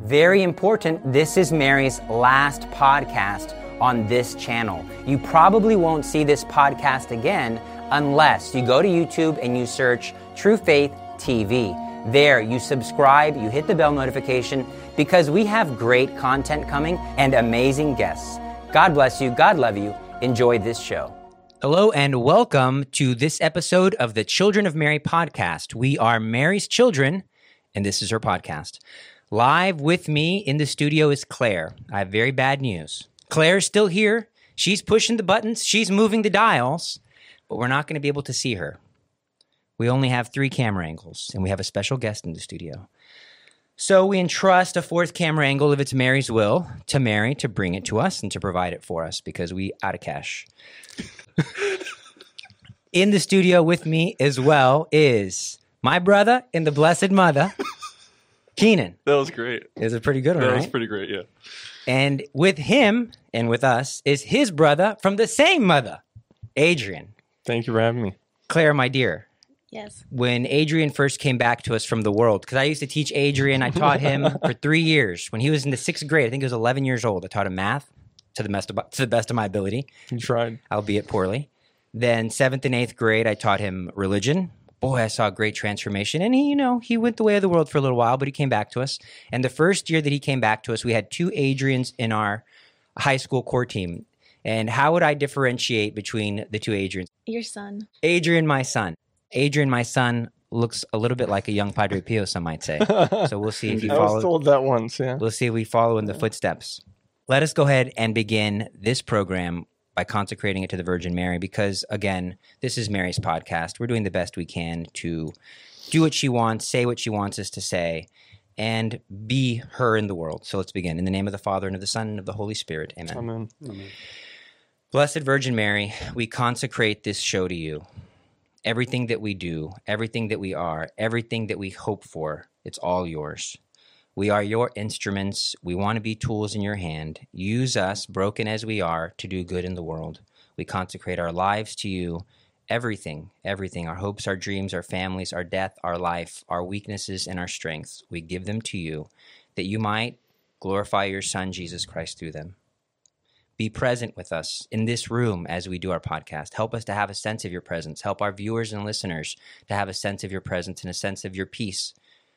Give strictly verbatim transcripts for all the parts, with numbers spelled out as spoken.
Very important, this is Mary's last podcast on this channel. You probably won't see this podcast again unless you go to YouTube and you search True Faith T V. There, you subscribe, you hit the bell notification, because we have great content coming and amazing guests. God bless you. God love you. Enjoy this show. Hello and welcome to this episode of the Children of Mary podcast. We are Mary's children, and this is her podcast. Live with me in the studio is Claire. I have very bad news. Claire's still here. She's pushing the buttons. She's moving the dials, but we're not going to be able to see her. We only have three camera angles, and we have a special guest in the studio. So we entrust a fourth camera angle, if it's Mary's will, to Mary to bring it to us and to provide it for us because we out of cash. In the studio with me as well is my brother and the Blessed Mother, Keenan. That was great. Is a pretty good one, That right? was pretty great, yeah. And with him and with us is his brother from the same mother, Adrian. Thank you for having me. Claire, my dear. Yes. When Adrian first came back to us from the world, because I used to teach Adrian, I taught him for three years. When he was in the sixth grade, I think he was eleven years old, I taught him math to the best of, to the best of my ability. You tried. Albeit poorly. Then seventh and eighth grade, I taught him religion. Boy, I saw a great transformation. And he, you know, he went the way of the world for a little while, but he came back to us. And the first year that he came back to us, we had two Adrians in our high school core team. And how would I differentiate between the two Adrians? Your son. Adrian, my son. Adrian, my son, looks a little bit like a young Padre Pio, some might say. So we'll see if you I follow. was told that once, yeah. We'll see if we follow in the footsteps. Let us go ahead and begin this program by consecrating it to the Virgin Mary, because, again, this is Mary's podcast. We're doing the best we can to do what she wants, say what she wants us to say, and be her in the world. So let's begin. In the name of the Father, and of the Son, and of the Holy Spirit. Amen. Amen. Amen. Blessed Virgin Mary, we consecrate this show to you. Everything that we do, everything that we are, everything that we hope for, it's all yours. We are your instruments. We want to be tools in your hand. Use us, broken as we are, to do good in the world. We consecrate our lives to you. Everything, everything, our hopes, our dreams, our families, our death, our life, our weaknesses, and our strengths, we give them to you, that you might glorify your Son, Jesus Christ, through them. Be present with us in this room as we do our podcast. Help us to have a sense of your presence. Help our viewers and listeners to have a sense of your presence and a sense of your peace.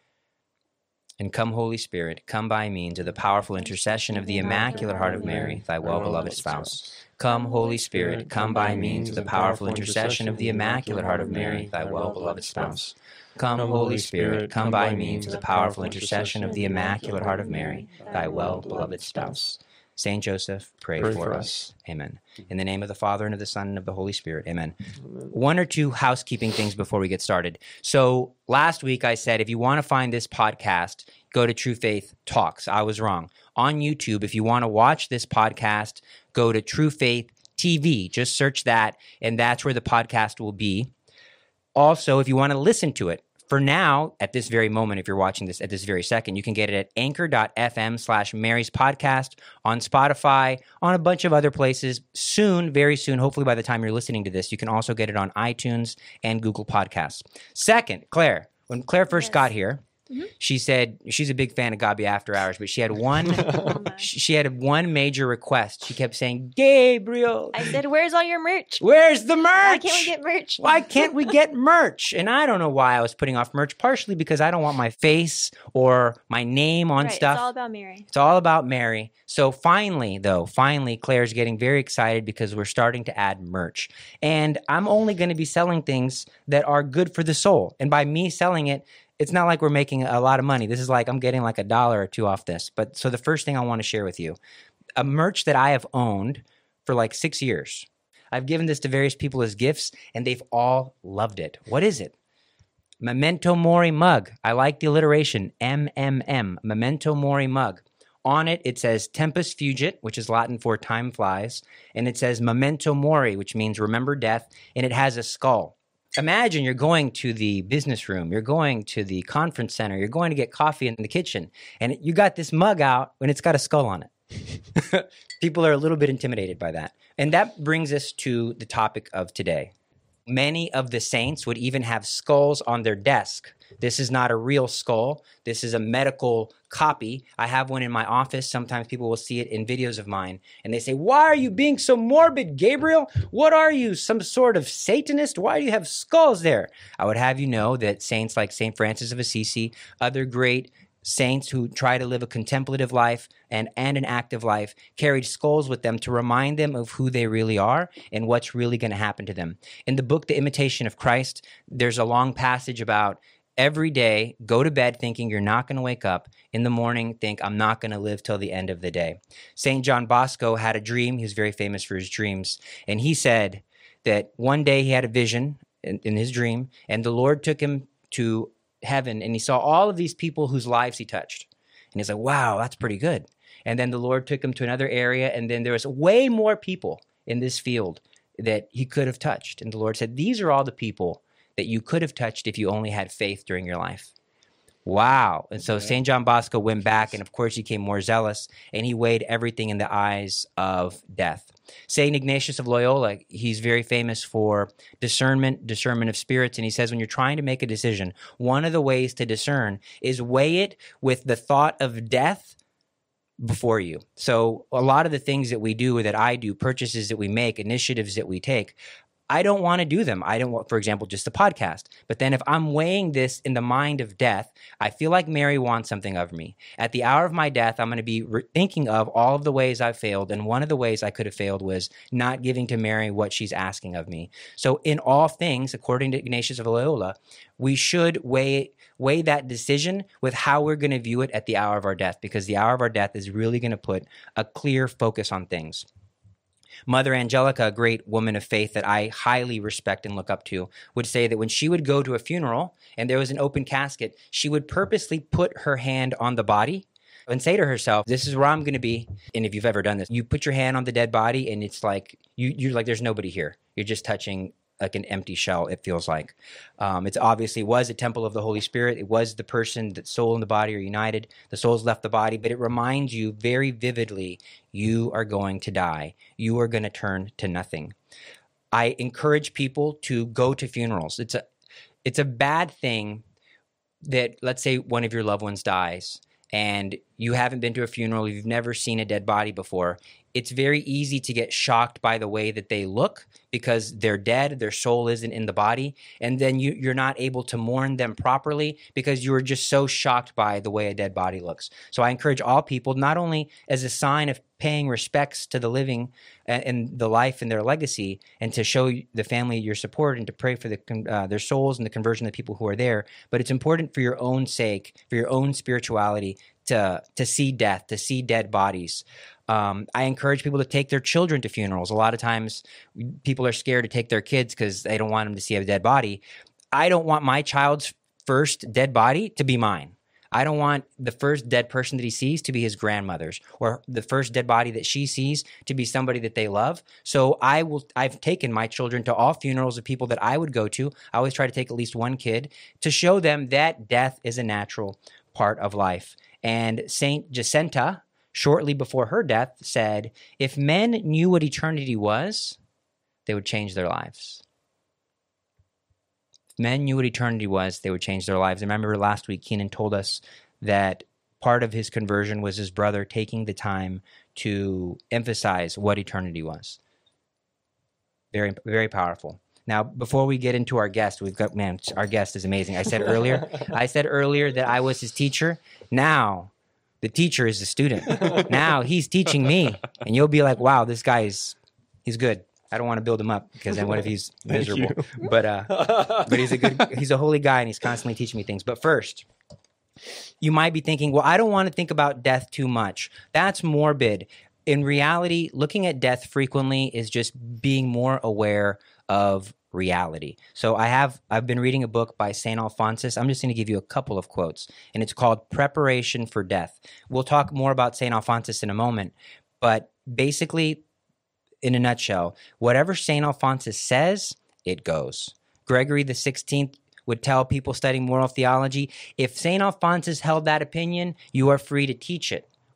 And come, Holy Spirit, come by means of the powerful intercession of the Immaculate Heart of Mary, thy well-beloved spouse. Come, Holy Spirit, come by means of the powerful intercession of the Immaculate Heart of Mary, thy well-beloved spouse. Come, Holy Spirit, come by means of the powerful intercession of the Immaculate Heart of Mary, thy well-beloved spouse. Saint Joseph, pray, pray for, for us. us. Amen. In the name of the Father, and of the Son, and of the Holy Spirit. Amen. Amen. One or two housekeeping things before we get started. So last week I said, if you want to find this podcast, go to True Faith Talks. I was wrong. On YouTube, if you want to watch this podcast, go to True Faith T V. Just search that, and that's where the podcast will be. Also, if you want to listen to it, for now, at this very moment, if you're watching this at this very second, you can get it at anchor.fm slash Mary's podcast, on Spotify, on a bunch of other places. Soon, very soon, hopefully by the time you're listening to this, you can also get it on iTunes and Google Podcasts. Second, Claire, when Claire first Yes. got here, Mm-hmm. she said she's a big fan of Gabi After Hours, but she had one she had one major request. She kept saying, Gabriel. I said, where's all your merch? Where's the merch? Why can't we get merch? Why can't we get merch? And I don't know why I was putting off merch, partially because I don't want my face or my name on right, stuff. It's all about Mary. It's all about Mary. So finally, though, finally, Claire's getting very excited because we're starting to add merch. And I'm only going to be selling things that are good for the soul. And by me selling it, it's not like we're making a lot of money. This is like I'm getting like a dollar or two off this. But so the first thing I want to share with you, a merch that I have owned for like six years. I've given this to various people as gifts, and they've all loved it. What is it? Memento Mori mug. I like the alliteration, M M M, Memento Mori mug. On it, it says Tempus Fugit, which is Latin for time flies, and it says Memento Mori, which means remember death, and it has a skull. Imagine you're going to the business room, you're going to the conference center, you're going to get coffee in the kitchen, and you got this mug out and it's got a skull on it. People are a little bit intimidated by that. And that brings us to the topic of today. Many of the saints would even have skulls on their desk This is not a real skull. This is a medical copy. I have one in my office. Sometimes people will see it in videos of mine and they say, why are you being so morbid, Gabriel? What are you, some sort of Satanist? Why do you have skulls there? I would have you know that saints like Saint Francis of Assisi, other great saints who try to live a contemplative life and, and an active life carried skulls with them to remind them of who they really are and what's really going to happen to them. In the book, The Imitation of Christ, there's a long passage about every day, go to bed thinking you're not going to wake up. In the morning, think I'm not going to live till the end of the day. Saint John Bosco had a dream. He was very famous for his dreams. And he said that one day he had a vision in, in his dream, and the Lord took him to heaven, and he saw all of these people whose lives he touched. And he's like, wow, that's pretty good. And then the Lord took him to another area, and then there was way more people in this field that he could have touched. And the Lord said, these are all the people that you could have touched if you only had faith during your life. Wow. And so Saint John Bosco went back and, of course, he became more zealous, and he weighed everything in the eyes of death. Saint Ignatius of Loyola, he's very famous for discernment, discernment of spirits, and he says when you're trying to make a decision, one of the ways to discern is weigh it with the thought of death before you. So a lot of the things that we do or that I do, purchases that we make, initiatives that we take, I don't want to do them. I don't want, for example, just the podcast. But then if I'm weighing this in the mind of death, I feel like Mary wants something of me. At the hour of my death, I'm going to be re- thinking of all of the ways I've failed. And one of the ways I could have failed was not giving to Mary what she's asking of me. So in all things, according to Ignatius of Loyola, we should weigh weigh that decision with how we're going to view it at the hour of our death, because the hour of our death is really going to put a clear focus on things. Mother Angelica, a great woman of faith that I highly respect and look up to, would say that when she would go to a funeral and there was an open casket, she would purposely put her hand on the body and say to herself, this is where I'm going to be. And if you've ever done this, you put your hand on the dead body and it's like, you, you're like, there's nobody here. You're just touching like an empty shell, it feels like. Um, it's obviously was a temple of the Holy Spirit. It was the person that soul and the body are united. The soul's left the body, but it reminds you very vividly, you are going to die. You are going to turn to nothing. I encourage people to go to funerals. It's a, it's a bad thing that, let's say one of your loved ones dies and you haven't been to a funeral, you've never seen a dead body before. It's very easy to get shocked by the way that they look because they're dead, their soul isn't in the body, and then you, you're not able to mourn them properly because you were just so shocked by the way a dead body looks. So I encourage all people, not only as a sign of paying respects to the living and, and the life and their legacy, and to show the family your support and to pray for the, uh, their souls and the conversion of the people who are there, but it's important for your own sake, for your own spirituality, to to see death, to see dead bodies. Um, I encourage people to take their children to funerals. A lot of times people are scared to take their kids because they don't want them to see a dead body. I don't want my child's first dead body to be mine. I don't want the first dead person that he sees to be his grandmother's, or the first dead body that she sees to be somebody that they love. So I will, I've taken my children to all funerals of people that I would go to. I always try to take at least one kid to show them that death is a natural part of life. And Saint Jacinta, shortly before her death, said, if men knew what eternity was, they would change their lives. If men knew what eternity was, they would change their lives. I remember last week, Keenan told us that part of his conversion was his brother taking the time to emphasize what eternity was. Very, very powerful. Now, before we get into our guest, we've got, man, our guest is amazing. I said earlier, I said earlier that I was his teacher. Now, the teacher is the student. Now he's teaching me, and you'll be like, wow, this guy is, he's good. I don't want to build him up because then what if he's miserable? But, uh, but he's a good, he's a holy guy and he's constantly teaching me things. But first, you might be thinking, well, I don't want to think about death too much. That's morbid. In reality, looking at death frequently is just being more aware of reality. So I have, I've been reading a book by Saint Alphonsus. I'm just going to give you a couple of quotes, and it's called Preparation for Death. We'll talk more about Saint Alphonsus in a moment, but basically, in a nutshell, whatever Saint Alphonsus says, it goes. Gregory the sixteenth would tell people studying moral theology, if Saint Alphonsus held that opinion, you are free to teach it.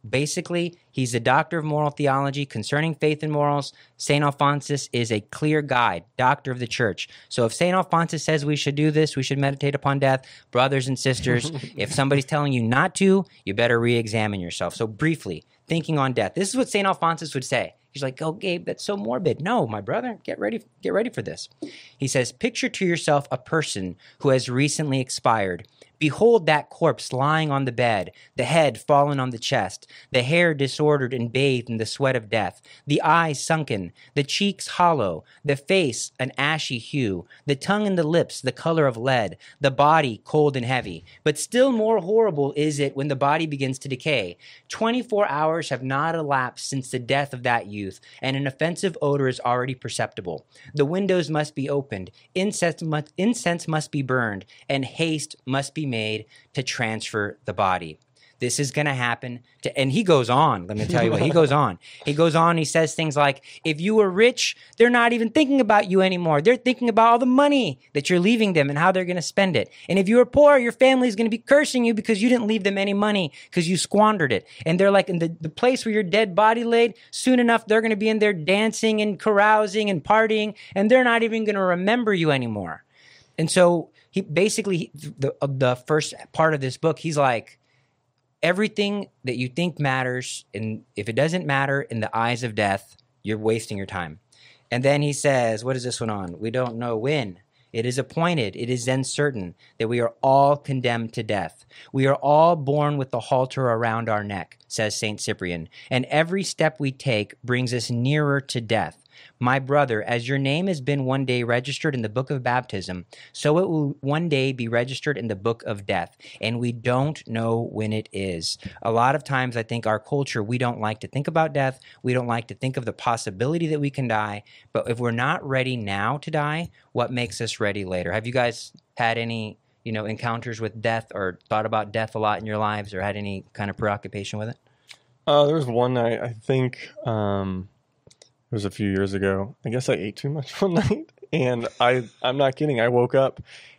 Basically, he's a doctor of moral theology concerning faith and morals. Saint Alphonsus is a clear guide, doctor of the church. So if Saint Alphonsus says we should do this, we should meditate upon death, brothers and sisters, if somebody's telling you not to, you better re-examine yourself. So briefly, thinking on death. This is what Saint Alphonsus would say. He's like, oh, Gabe, that's so morbid. No, my brother, get ready, get ready for this. He says, picture to yourself a person who has recently expired. Behold that corpse lying on the bed, the head fallen on the chest, the hair disordered and bathed in the sweat of death, the eyes sunken, the cheeks hollow, the face an ashy hue, the tongue and the lips the color of lead, the body cold and heavy. But still more horrible is it when the body begins to decay. Twenty-four hours have not elapsed since the death of that youth, and an offensive odor is already perceptible. The windows must be opened, incense must, incense must be burned, and haste must be made to transfer the body. This is going to happen to, and he goes on, let me tell you what, he goes on. He goes on, he says things like, if you were rich, they're not even thinking about you anymore. They're thinking about all the money that you're leaving them and how they're going to spend it. And if you were poor, your family's going to be cursing you because you didn't leave them any money because you squandered it. And they're like, in the, the place where your dead body laid, soon enough, they're going to be in there dancing and carousing and partying, and they're not even going to remember you anymore. And so he basically, the, the first part of this book, he's like, everything that you think matters, and if it doesn't matter in the eyes of death, you're wasting your time. And then he says, what is this one on? We don't know when. It is appointed, it is then certain that we are all condemned to death. We are all born with the halter around our neck, says Saint Cyprian, and every step we take brings us nearer to death. My brother, as your name has been one day registered in the book of baptism, so it will one day be registered in the book of death, and we don't know when it is. A lot of times I think our culture, we don't like to think about death. We don't like to think of the possibility that we can die. But if we're not ready now to die, what makes us ready later? Have you guys had any, you know, encounters with death or thought about death a lot in your lives or had any kind of preoccupation with it? Uh, there was one night, I think, um, it was a few years ago. I guess I ate too much one night, and I, I'm not kidding. I woke up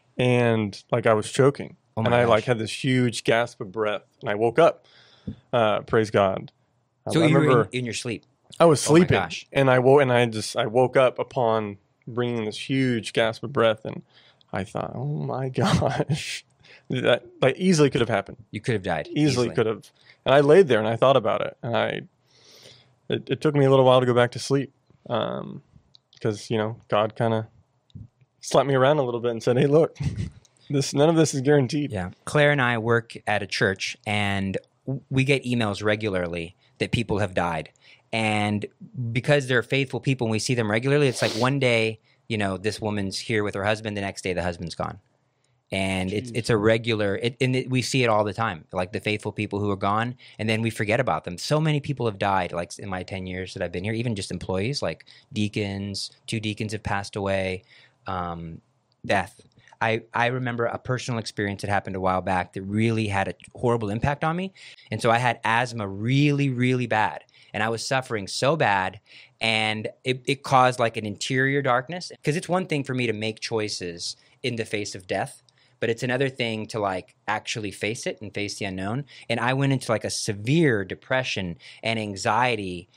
and like I was choking, Oh and my I gosh. like had this huge gasp of breath, and I woke up. Uh, praise God. Um, So I you were remember in, in your sleep. I was Oh my sleeping, gosh. and I woke, and I just I woke up upon bringing this huge gasp of breath, and I thought, oh my gosh, that like easily could have happened. You could have died. Easily, could have. And I laid there and I thought about it, and I it, it took me a little while to go back to sleep, um, because you know God kind of slapped me around a little bit and said, "Hey, look, this none of this is guaranteed." Yeah. Claire and I work at a church, and we get emails regularly that people have died. And because they're faithful people and we see them regularly, it's like one day, you know, this woman's here with her husband, the next day the husband's gone. And it's it's a regular, it, and it, we see it all the time, like the faithful people who are gone, and then we forget about them. So many people have died, like in my ten years that I've been here, even just employees, like deacons, two deacons have passed away, um, death. I, I remember a personal experience that happened a while back that really had a horrible impact on me. And so I had asthma really, really bad. And I was suffering so bad, and it, it caused like an interior darkness. Because it's one thing for me to make choices in the face of death, but it's another thing to like actually face it and face the unknown. And I went into like a severe depression and anxiety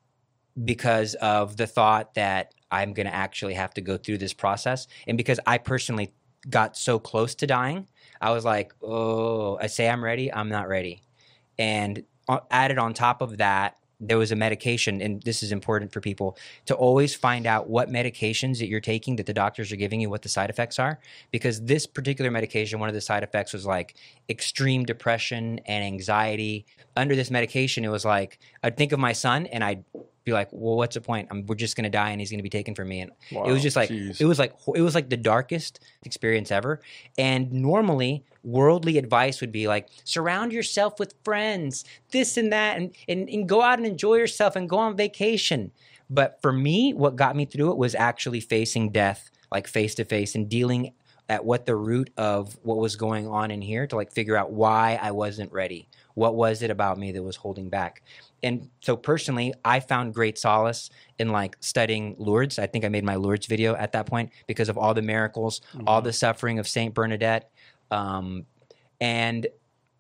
because of the thought that I'm going to actually have to go through this process. And because I personally got so close to dying, I was like, oh, I say I'm ready, I'm not ready. And added on top of that, there was a medication, and this is important for people, to always find out what medications that you're taking that the doctors are giving you, what the side effects are. Because this particular medication, one of the side effects was like extreme depression and anxiety. Under this medication, it was like, I'd think of my son and I'd be like, well, what's the point? I'm, we're just going to die and he's going to be taken from me. And Wow, it was just like, geez. it was like, it was like the darkest experience ever. And normally worldly advice would be like, surround yourself with friends, this and that, and, and, and go out and enjoy yourself and go on vacation. But for me, what got me through it was actually facing death, like face to face, and dealing at what the root of what was going on in here to like figure out why I wasn't ready. What was it about me that was holding back? And so personally, I found great solace in like studying Lourdes. I think I made my Lourdes video at that point because of all the miracles, mm-hmm. all the suffering of Saint Bernadette. Um, and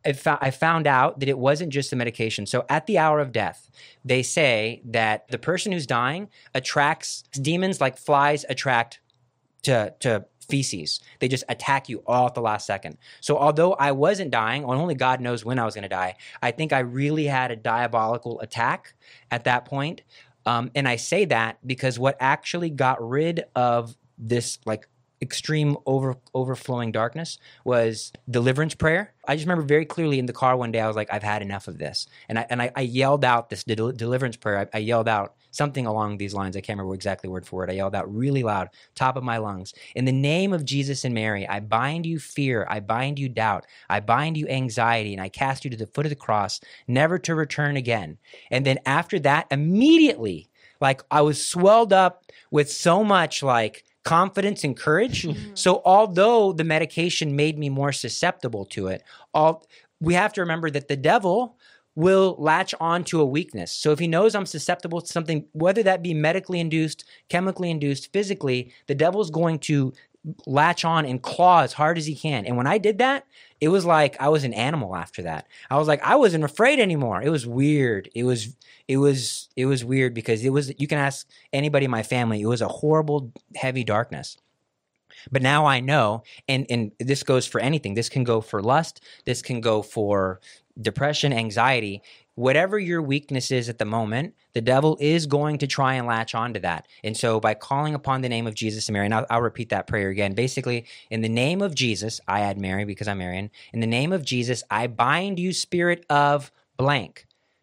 I fou- I found out that it wasn't just the medication. So at the hour of death, they say that the person who's dying attracts demons like flies attract to to feces. They just attack you all at the last second. So although I wasn't dying, and only God knows when I was going to die, I think I really had a diabolical attack at that point. Um, and I say that because what actually got rid of this like extreme over overflowing darkness was deliverance prayer. I just remember very clearly in the car one day, I was like, I've had enough of this. And I and I, I yelled out this del- deliverance prayer. I, I yelled out something along these lines. I can't remember exactly word for word. I yelled out really loud, top of my lungs. In the name of Jesus and Mary, I bind you fear. I bind you doubt. I bind you anxiety, and I cast you to the foot of the cross, never to return again. And then after that, immediately, like I was swelled up with so much like confidence and courage. So although the medication made me more susceptible to it, all we have to remember that the devil will latch on to a weakness. So if he knows I'm susceptible to something, whether that be medically induced, chemically induced, physically, the devil's going to latch on and claw as hard as he can. And when I did that, it was like I was an animal after that. I was like, I wasn't afraid anymore. It was weird. It was, it was, it was weird because it was, you can ask anybody in my family, it was a horrible, heavy darkness. But now I know, and, and this goes for anything. This can go for lust. This can go for depression, anxiety. Whatever your weakness is at the moment, the devil is going to try and latch onto that. And so by calling upon the name of Jesus and Mary, and I'll, I'll repeat that prayer again. Basically, in the name of Jesus, I add Mary because I'm Marian. In the name of Jesus, I bind you, spirit of blank,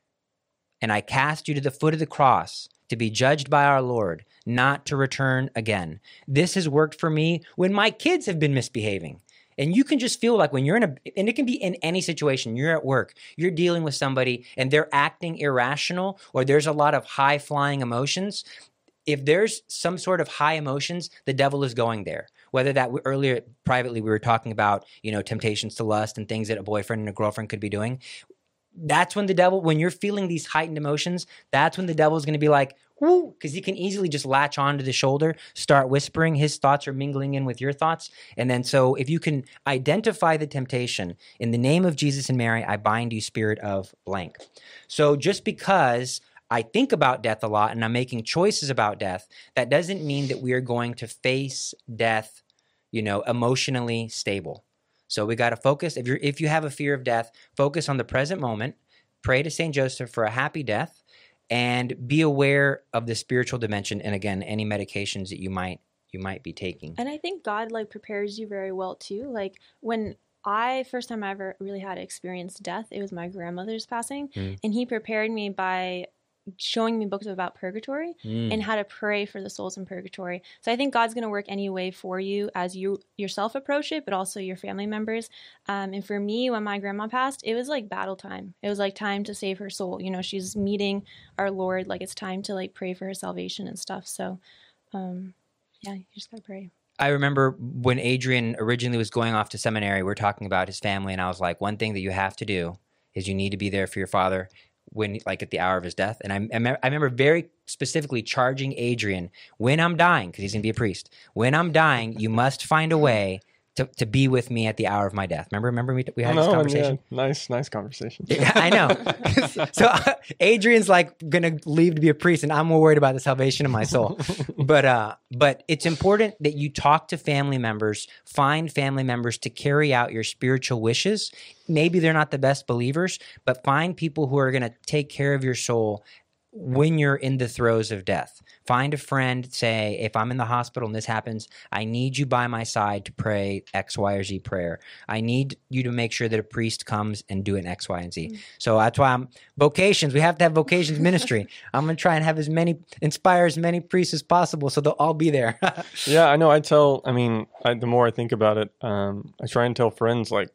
and I cast you to the foot of the cross to be judged by our Lord, not to return again. This has worked for me when my kids have been misbehaving. And you can just feel like when you're in a, and it can be in any situation, you're at work, you're dealing with somebody and they're acting irrational, or there's a lot of high flying emotions. If there's some sort of high emotions, the devil is going there. Whether that earlier privately, we were talking about, you know, temptations to lust and things that a boyfriend and a girlfriend could be doing. That's when the devil, when you're feeling these heightened emotions, that's when the devil is going to be like, whoo, because he can easily just latch onto the shoulder, start whispering. His thoughts are mingling in with your thoughts. And then so if you can identify the temptation, in the name of Jesus and Mary, I bind you, spirit of blank. So just because I think about death a lot and I'm making choices about death, that doesn't mean that we are going to face death, you know, emotionally stable. So we got to focus. If you're, if you have a fear of death, focus on the present moment, pray to Saint Joseph for a happy death, and be aware of the spiritual dimension. And again, any medications that you might, you might be taking. And I think God like prepares you very well too. Like when I, first time I ever really had to experience death, it was my grandmother's passing. Mm. And he prepared me by showing me books about purgatory mm. and how to pray for the souls in purgatory. So I think God's going to work any way for you as you yourself approach it, but also your family members. Um, and for me, when my grandma passed, it was like battle time. It was like time to save her soul. You know, she's meeting our Lord. Like it's time to like pray for her salvation and stuff. So um, yeah, you just got to pray. I remember when Adrian originally was going off to seminary, we were talking about his family, and I was like, one thing that you have to do is you need to be there for your father when, like, at the hour of his death. And I, I, me- I remember very specifically charging Adrian, when I'm dying, because he's going to be a priest, when I'm dying, you must find a way to, to be with me at the hour of my death. Remember, remember we, we had this conversation? Yeah. Nice, nice conversation. I know. So uh, Adrian's like going to leave to be a priest, and I'm more worried about the salvation of my soul. But uh, but it's important that you talk to family members, find family members to carry out your spiritual wishes. Maybe they're not the best believers, but find people who are going to take care of your soul when you're in the throes of death. Find a friend, say, if I'm in the hospital and this happens, I need you by my side to pray X, Y, or Z prayer. I need you to make sure that a priest comes and do an X, Y, and Z. Mm-hmm. So that's why I'm, vocations, we have to have vocations ministry. I'm going to try and have as many, inspire as many priests as possible so they'll all be there. Yeah, I know. I tell, I mean, I, the more I think about it, um, I try and tell friends, like,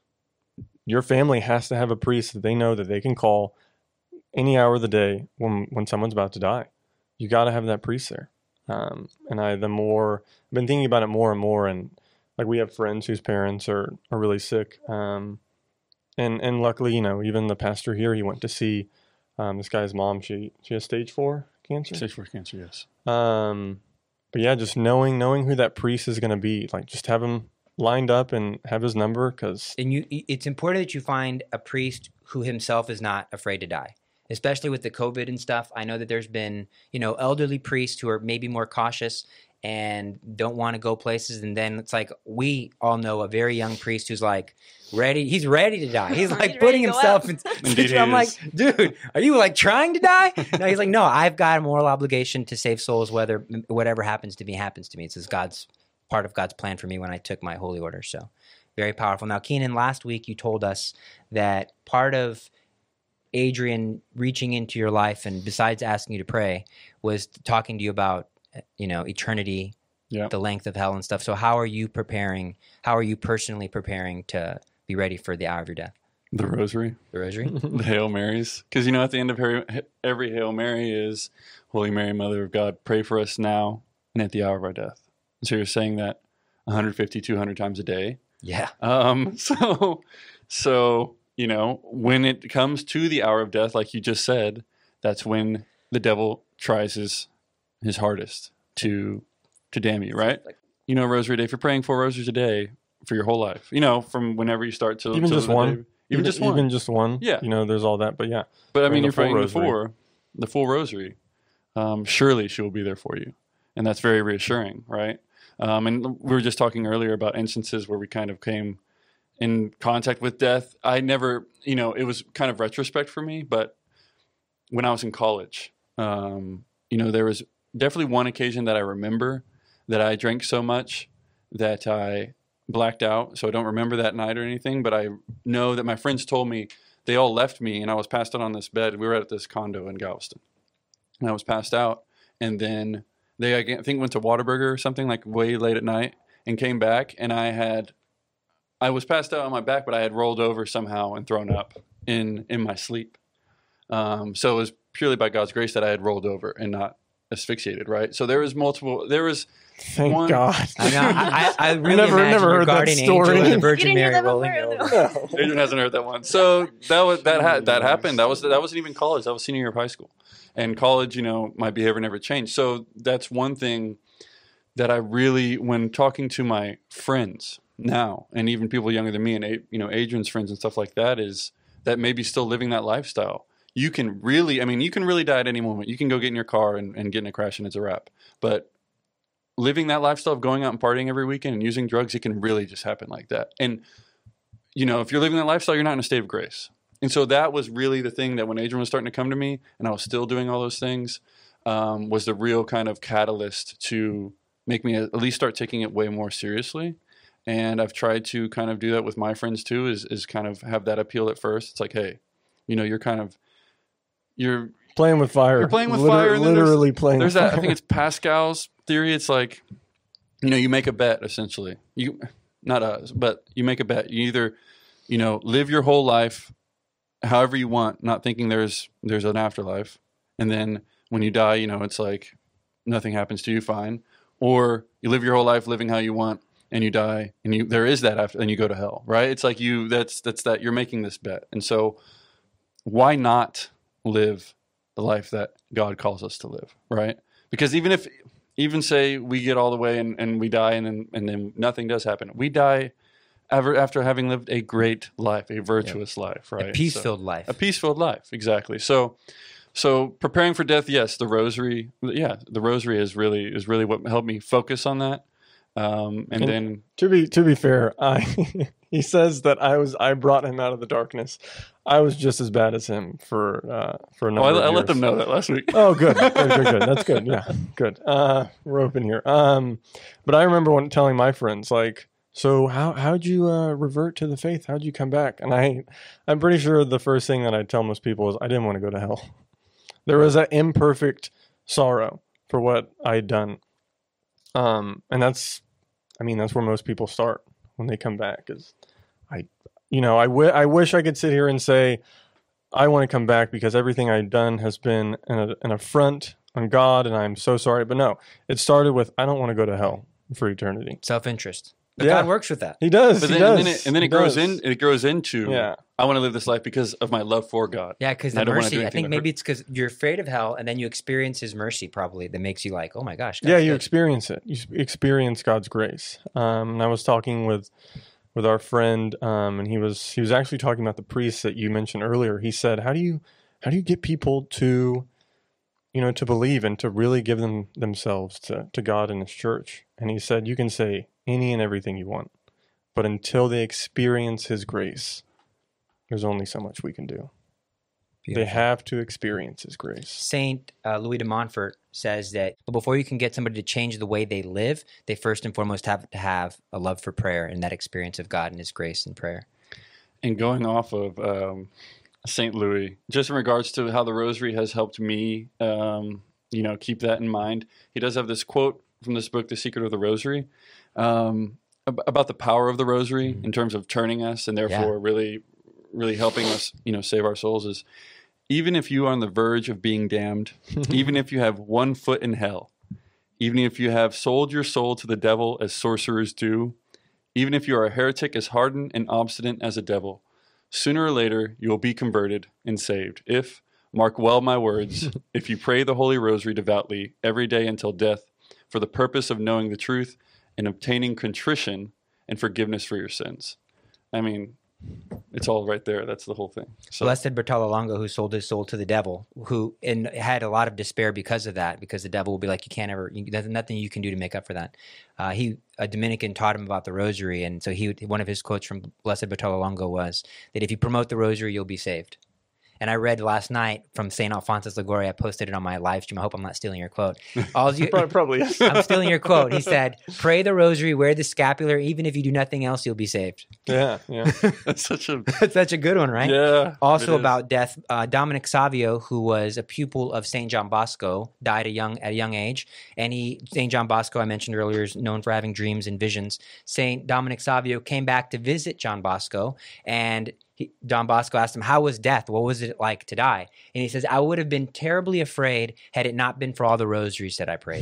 your family has to have a priest that they know that they can call any hour of the day when when someone's about to die. You got to have that priest there. Um, and I, the more, I've been thinking about it more and more, and like we have friends whose parents are, are really sick. Um, and, and luckily, you know, even the pastor here, he went to see um, this guy's mom. She, she has stage four cancer. Stage four cancer, yes. Um, but yeah, just knowing, knowing who that priest is going to be, like just have him lined up and have his number, because And you, it's important that you find a priest who himself is not afraid to die, especially with the COVID and stuff. I know that there's been, you know, elderly priests who are maybe more cautious and don't want to go places. And then it's like, we all know a very young priest who's like ready. He's ready to die. He's like He's putting ready to go himself out. in Indeed situation. he I'm like, is. dude, are you like trying to die? No, he's like, no, I've got a moral obligation to save souls, whether whatever happens to me happens to me. It's just God's part of God's plan for me when I took my holy order. So very powerful. Now, Keenan, last week you told us that part of Adrian reaching into your life, and besides asking you to pray, was talking to you about, you know, eternity, Yeah. the length of hell and stuff. So how are you preparing? How are you personally preparing to be ready for the hour of your death? The rosary, The rosary? the Hail Marys. Because, you know, at the end of every, every Hail Mary is, Holy Mary, Mother of God, pray for us now and at the hour of our death. So you're saying that one hundred fifty, two hundred times a day. Yeah. Um, so, so, you know, when it comes to the hour of death, like you just said, that's when the devil tries his, his hardest to, to damn you, right? You know, Rosary Day, if you're praying four rosaries a day for your whole life, you know, from whenever you start to Even till just the one? day- even just one. Even just one. Yeah. You know, there's all that, but yeah. But I Praying mean, the you're full praying the rosary. four, the full rosary. Um, surely she will be there for you, and that's very reassuring, right? Um, and we were just talking earlier about instances where we kind of came in contact with death. I never, you know, it was kind of retrospect for me, but when I was in college, um, you know, there was definitely one occasion that I remember that I drank so much that I blacked out. So I don't remember that night or anything, but I know that my friends told me they all left me and I was passed out on this bed. We were at this condo in Galveston and I was passed out. And then they, I think, went to Whataburger or something like way late at night and came back. And I had, I was passed out on my back, but I had rolled over somehow and thrown up in, in my sleep. Um, so it was purely by God's grace that I had rolled over and not asphyxiated, right? So there was multiple, there was, Thank One- God. I know. I, I, I really Never- imagine never your heard that guardian story. angel and the You Virgin didn't hear Mary that rolling before? over. Adrian hasn't heard that one. So that was that had that happened. That was that wasn't even college. That was senior year of high school. And college, you know, my behavior never changed. So that's one thing that I really, when talking to my friends now, and even people younger than me, and you know, Adrian's friends and stuff like that, is that maybe still living that lifestyle. You can really, I mean, you can really die at any moment. You can go get in your car and, and get in a crash and it's a wrap. But living that lifestyle of going out and partying every weekend and using drugs, it can really just happen like that. And, you know, if you're living that lifestyle, you're not in a state of grace. And so that was really the thing that when Adrian was starting to come to me and I was still doing all those things, um, was the real kind of catalyst to make me at least start taking it way more seriously. And I've tried to kind of do that with my friends too, is, is kind of have that appeal at first. It's like, hey, you know, you're kind of, you're, Playing with fire. You're playing with Liter- fire. And then there's- literally playing There's with that, fire. I think it's Pascal's theory. It's like, you know, you make a bet essentially. You, not us, but you make a bet. You either, you know, live your whole life however you want, not thinking there's there's an afterlife, and then when you die, you know, it's like nothing happens to you, fine. Or you live your whole life living how you want, and you die, and you there is that after, and you go to hell, right? It's like you that's that's that you're making this bet, and so why not live the life that God calls us to live, right? Because even if, even say we get all the way and, and we die and then, and then nothing does happen, we die ever after having lived a great life, a virtuous life, right? A peace-filled life. A peace-filled life, exactly. So, so preparing for death, yes, the rosary, yeah, the rosary is really is really what helped me focus on that. Um, and, And- then To be to be fair, I he says that I was I brought him out of the darkness. I was just as bad as him for uh, for a oh, number I, of I let years. them know that last week. Oh, good. good, good, good. That's good. Yeah, good. Uh, we're open here. Um, but I remember when telling my friends, like, so how how'd you uh, revert to the faith? How'd you come back? And I, I'm pretty sure the first thing that I tell most people is I didn't want to go to hell. There was that imperfect sorrow for what I'd done, um, and that's, I mean, that's where most people start when they come back. Is I, you know, I, w- I wish I could sit here and say, I want to come back because everything I've done has been an, an affront on God, and I'm so sorry. But no, it started with, I don't want to go to hell for eternity. Self-interest. But Yeah. God works with that. He does. But he then, and does. then it, and then He it grows does. in. It grows into Yeah. I want to live this life because of my love for God. Yeah, because And I the don't wanna do mercy, I anything think that maybe hurt- it's because you're afraid of hell, and then you experience his mercy probably that makes you like, oh my gosh. God's Yeah, you good. experience it. You s- experience God's grace. Um, and I was talking with with our friend, um, and he was he was actually talking about the priests that you mentioned earlier. He said, "How do you how do you get people to, you know, to believe and to really give them themselves to to God and His church?" And he said, "You can say any and everything you want, but until they experience His grace, there's only so much we can do. They Beautiful. have to experience His grace." Saint uh, Louis de Montfort says that before you can get somebody to change the way they live, they first and foremost have to have a love for prayer and that experience of God and His grace and prayer. And going off of um, Saint Louis, just in regards to how the Rosary has helped me, um, you know, keep that in mind. He does have this quote from this book, The Secret of the Rosary, um, ab- about the power of the Rosary in terms of turning us and therefore Yeah. really, really helping us, you know, save our souls. Is even if you are on the verge of being damned, even if you have one foot in hell, even if you have sold your soul to the devil as sorcerers do, even if you are a heretic as hardened and obstinate as a devil, sooner or later you will be converted and saved. If, mark well my words, if you pray the Holy Rosary devoutly every day until death for the purpose of knowing the truth and obtaining contrition and forgiveness for your sins. I mean, it's all right there. That's the whole thing. So Blessed Bertolo Longo, who sold his soul to the devil, who and had a lot of despair because of that, because the devil will be like, you can't ever, you, there's nothing you can do to make up for that. Uh, he, a Dominican taught him about the Rosary, and so he, one of his quotes from Blessed Bertolo Longo was that if you promote the Rosary, you'll be saved. And I read last night from Saint Alphonsus Liguori, I posted it on my live stream. I hope I'm not stealing your quote. All you, Probably, probably yes. I'm stealing your quote. He said, pray the Rosary, wear the scapular, even if you do nothing else, you'll be saved. Yeah, yeah. that's such a That's such a good one, right? yeah. Also it is. about death, uh, Dominic Savio, who was a pupil of Saint John Bosco, died a young at a young age. And he, Saint John Bosco, I mentioned earlier, is known for having dreams and visions. Saint Dominic Savio came back to visit John Bosco, and he, John Bosco asked him, how was death? What was it like to die? And he says, I would have been terribly afraid had it not been for all the rosaries that I prayed.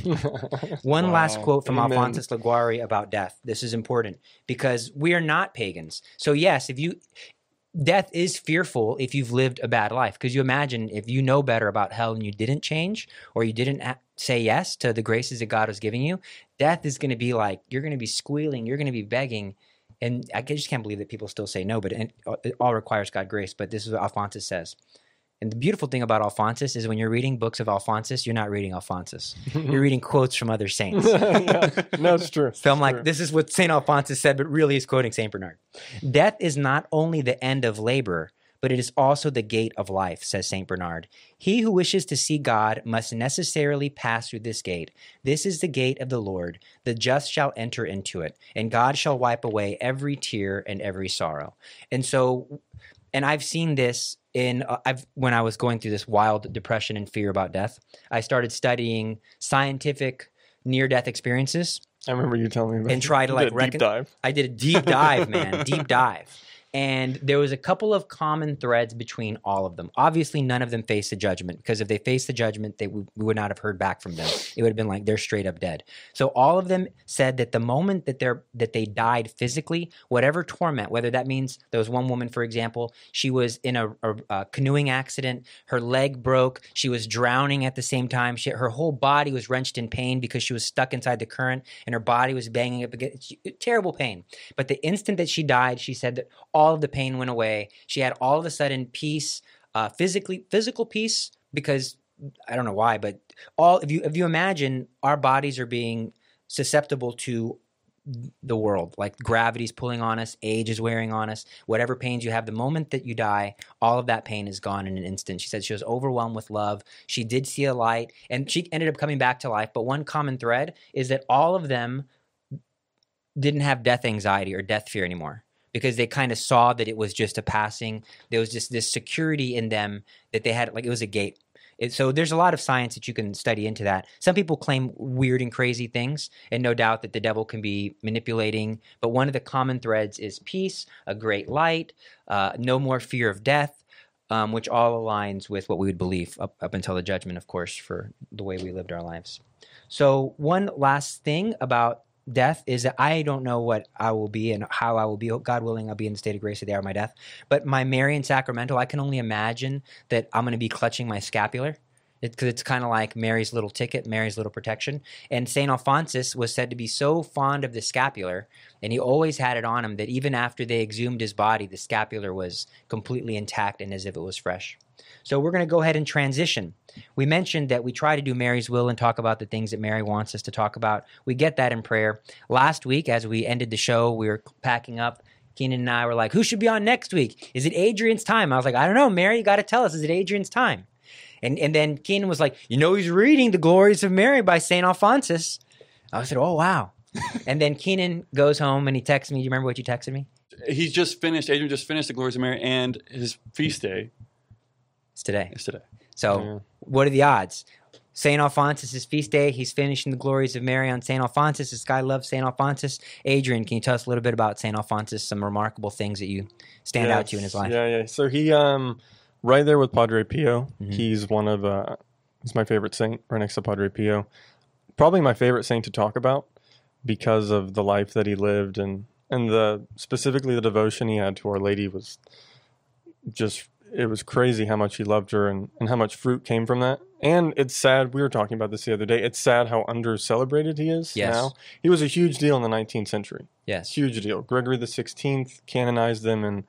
One Wow. last quote from Amen. Alphonsus Liguori about death. This is important because we are not pagans. So yes, if you... Death is fearful if you've lived a bad life, because you imagine if you know better about hell and you didn't change or you didn't a- say yes to the graces that God was giving you, death is going to be like, you're going to be squealing, you're going to be begging. And I just can't believe that people still say no, but it, it all requires God grace. But this is what Alphonsus says. And the beautiful thing about Alphonsus is when you're reading books of Alphonsus, you're not reading Alphonsus. You're reading quotes from other saints. yeah. No, it's true. So I'm It's like, true. this is what Saint Alphonsus said, but really he's quoting Saint Bernard. Death is not only the end of labor, but it is also the gate of life, says Saint Bernard. He who wishes to see God must necessarily pass through this gate. This is the gate of the Lord. The just shall enter into it, and God shall wipe away every tear and every sorrow. And so, and I've seen this in, uh, I've when I was going through this wild depression and fear about death, I started studying scientific near-death experiences. I remember you telling me about And try to, you like, did a recon- deep dive. I did a deep dive, man, deep dive. And there was a couple of common threads between all of them. Obviously, none of them faced the judgment, because if they faced the judgment, they w- we would not have heard back from them. It would have been like they're straight up dead. So all of them said that the moment that they're that they died physically, whatever torment, whether that means there was one woman, for example, she was in a, a, a canoeing accident, her leg broke, she was drowning at the same time, she, her whole body was wrenched in pain because she was stuck inside the current, and her body was banging up against terrible pain. But the instant that she died, she said that all of the pain went away. She had all of a sudden peace, uh, physically, physical peace, because I don't know why, but all if you if you imagine our bodies are being susceptible to the world, like gravity's pulling on us, age is wearing on us, whatever pains you have, the moment that you die, all of that pain is gone in an instant. She said she was overwhelmed with love. She did see a light, and she ended up coming back to life. But one common thread is that all of them didn't have death anxiety or death fear anymore, because they kind of saw that it was just a passing. There was just this security in them that they had, like it was a gate. It, so there's a lot of science that you can study into that. Some people claim weird and crazy things, and no doubt that the devil can be manipulating. But one of the common threads is peace, a great light, uh, no more fear of death, um, which all aligns with what we would believe up, up until the judgment, of course, for the way we lived our lives. So one last thing about death is that I don't know what I will be and how I will be. God willing, I'll be in the state of grace at the hour of my death. But my Marian sacramental, I can only imagine that I'm going to be clutching my scapular. Because it, it's kind of like Mary's little ticket, Mary's little protection. And Saint Alphonsus was said to be so fond of the scapular, and he always had it on him, that even after they exhumed his body, the scapular was completely intact and as if it was fresh. So we're going to go ahead and transition. We mentioned that we try to do Mary's will and talk about the things that Mary wants us to talk about. We get that in prayer. Last week, as we ended the show, we were packing up. Keenan and I were like, who should be on next week? Is it Adrian's time? I was like, I don't know, Mary, you got to tell us. Is it Adrian's time? And and then Keenan was like, you know, he's reading The Glories of Mary by Saint Alphonsus. I said, oh, wow. And then Keenan goes home and he texts me. Do you remember what you texted me? He's just finished, Adrian just finished The Glories of Mary, and his feast day It's today. is today. So Yeah. what are the odds? Saint Alphonsus' feast day. He's finishing The Glories of Mary on Saint Alphonsus. This guy loves Saint Alphonsus. Adrian, can you tell us a little bit about Saint Alphonsus, some remarkable things that you stand out to you in his life? Yeah, yeah. So he, um, right there with Padre Pio, Mhm. he's one of, uh, he's my favorite saint, right next to Padre Pio. Probably my favorite saint to talk about because of the life that he lived, and, and the, specifically the devotion he had to Our Lady was just, it was crazy how much he loved her, and, and how much fruit came from that. And it's sad, we were talking about this the other day, it's sad how under-celebrated he is Yes. now. He was a huge deal in the nineteenth century. Yes. Huge deal. Gregory the sixteenth canonized him in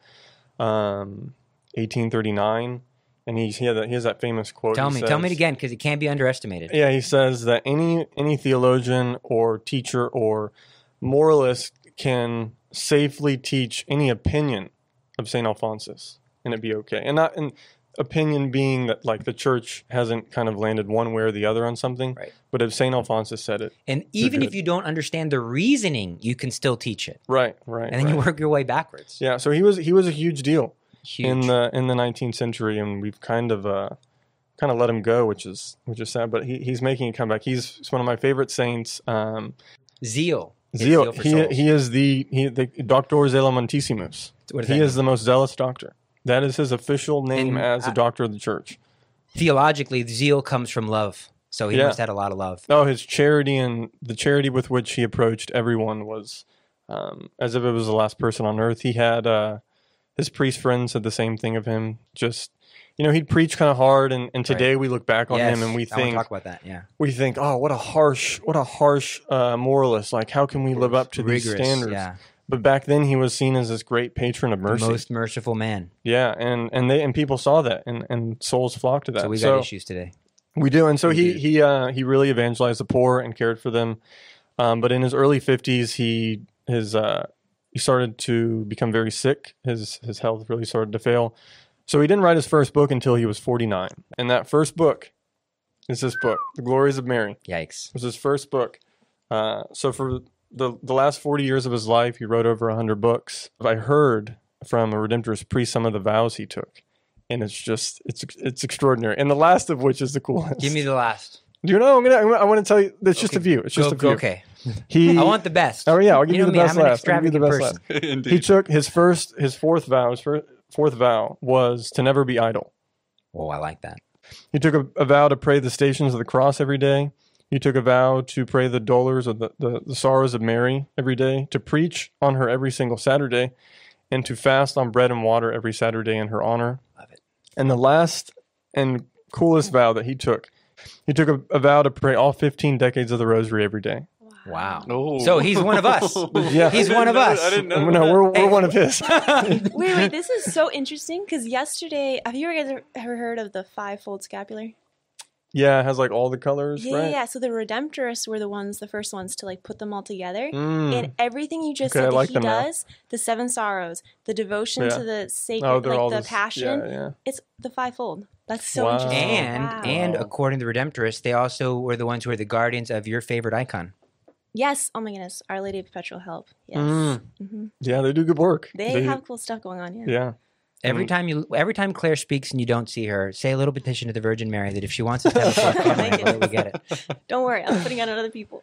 um, eighteen thirty-nine, and he, he, had that, he has that famous quote. Tell He me, says, tell me it again, because it can't be underestimated. Yeah, he says that any any theologian or teacher or moralist can safely teach any opinion of Saint Alphonsus, and it'd be okay. And not an opinion being that like the church hasn't kind of landed one way or the other on something, Right. but if Saint Alphonsus said it, And even if good. you don't understand the reasoning, you can still teach it. right, right, And then you right. work your way backwards. Yeah, so he was he was a huge deal. Huge. in the in the nineteenth century, and we've kind of uh, kind of let him go, which is which is sad. But he, he's making a comeback. He's, he's one of my favorite saints. Um, Zeal. It's Zeal. for He souls. he is the he the Doctor Zealomontissimus. What does He that is the most zealous doctor. That is his official name And as a I- doctor of the church. Theologically, zeal comes from love. So he Yeah. must have had a lot of love. Oh, his charity and the charity with which he approached everyone was um, as if it was the last person on earth. He had uh, his priest friends said the same thing of him. Just you know, he'd preach kind of hard, and, and today we look back on Yes, him and we I want think to talk about that. Yeah. we think, oh, what a harsh, what a harsh uh, moralist. Like, how can we live up to these Rigorous, standards? Yeah. But back then, he was seen as this great patron of mercy. Most merciful man. Yeah, and and they and people saw that, and, and souls flocked to that. So we got issues today. We do, and so We he do. he uh, he really evangelized the poor and cared for them. Um, but in his early fifties, he his uh, he started to become very sick. His his health really started to fail. So he didn't write his first book until he was forty-nine. And that first book is this book, The Glories of Mary. Yikes. It was his first book. Uh, so for the the last forty years of his life, he wrote over one hundred books. I heard from a Redemptorist priest some of the vows he took. And it's just, it's it's extraordinary. And the last of which is the coolest. Give me the last. Do you know? I'm gonna. I want to tell you. It's just Okay, a few. It's just Go- a few. Okay. He. I want the best. Oh yeah, I'll give you, know the me, best I'm an last. I'll give you the extravagant best person. last. Indeed. He took his first, his fourth vow. His fir- fourth vow was to never be idle. Oh, I like that. He took a, a vow to pray the Stations of the Cross every day. He took a vow to pray the dolors of the, the, the sorrows of Mary every day, to preach on her every single Saturday, and to fast on bread and water every Saturday in her honor. Love it. And the last and coolest vow that he took, he took a, a vow to pray all fifteen decades of the Rosary every day. Wow. Oh. So he's one of us. Yeah. He's I one of didn't know- us. I didn't know. No, that. we're, we're Hey. one of his. Wait, wait, this is so interesting because yesterday, have you guys ever heard of the five-fold scapular? Yeah, it has like all the colors, Yeah, right? yeah. So the Redemptorists were the ones, the first ones to like put them all together. Mm. And everything you just Okay, I said that like he them now. does, the seven sorrows, the devotion Yeah. to the sacred, Oh, they're all like the this- passion, Yeah, yeah. it's the fivefold. That's so Wow. interesting. And Wow. and Wow. according to the Redemptorists, they also were the ones who were the guardians of your favorite icon. Yes, oh my goodness, Our Lady of Perpetual Help. Yes, Mm. hmm Yeah, they do good work. they, have cool stuff going on. Yeah. Yeah. Every Mm. time you, every time Claire speaks and you don't see her, say a little petition to the Virgin Mary that if she wants us to have a book, come Thank in, we'll let you get it. Don't worry, I'm putting it on other people.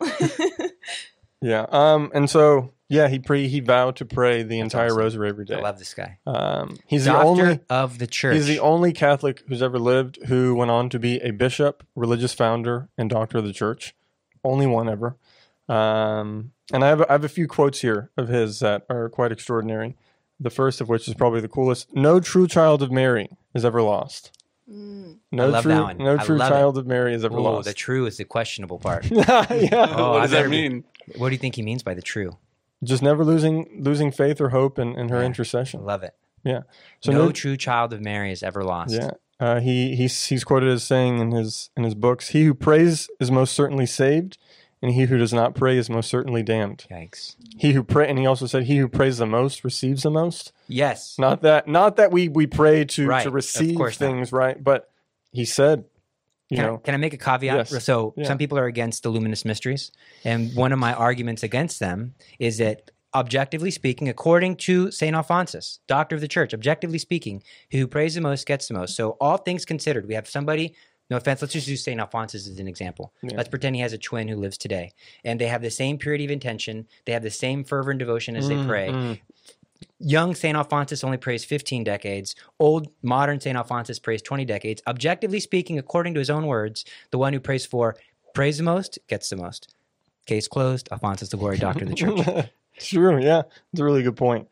Yeah. Um. And so, yeah, he pre he vowed to pray the That's entire awesome. rosary every day. I love this guy. Um. He's Doctor the only. of the church. He's the only Catholic who's ever lived who went on to be a bishop, religious founder, and doctor of the church. Only one ever. Um, and I have, I have a few quotes here of his that are quite extraordinary. The first of which is probably the coolest. No true child of Mary is ever lost. Mm. No I love true, that one. no I true love child of Mary is ever Oh, lost. the true is the questionable part. yeah. Oh, what I does that better be- mean? What do you think he means by the true? Just never losing losing faith or hope in, in her Yeah. I intercession. love it. Yeah. So no no, true child of Mary is ever lost. yeah. Uh, he he's he's quoted as saying in his in his books, "He who prays is most certainly saved, and he who does not pray is most certainly damned." Yikes. He who pray, and he also said, "He who prays the most receives the most." Yes. Not that not that we we pray to Right, to of receive course not. things, right? But he said, you Can, know, I, can I make a caveat? Yes. So Yeah. some people are against the luminous mysteries, and one of my arguments against them is that, objectively speaking, according to Saint Alphonsus, doctor of the church, objectively speaking, he who prays the most gets the most. So all things considered, we have somebody, no offense, let's just use Saint Alphonsus as an example. Yeah. Let's pretend he has a twin who lives today, and they have the same purity of intention, they have the same fervor and devotion as they Mm, pray. mm. Young Saint Alphonsus only prays fifteen decades. Old modern Saint Alphonsus prays twenty decades. Objectively speaking, according to his own words, the one who prays for prays the most gets the most. Case closed. Alphonsus the Glory, doctor of the church. True, yeah. It's a really good point.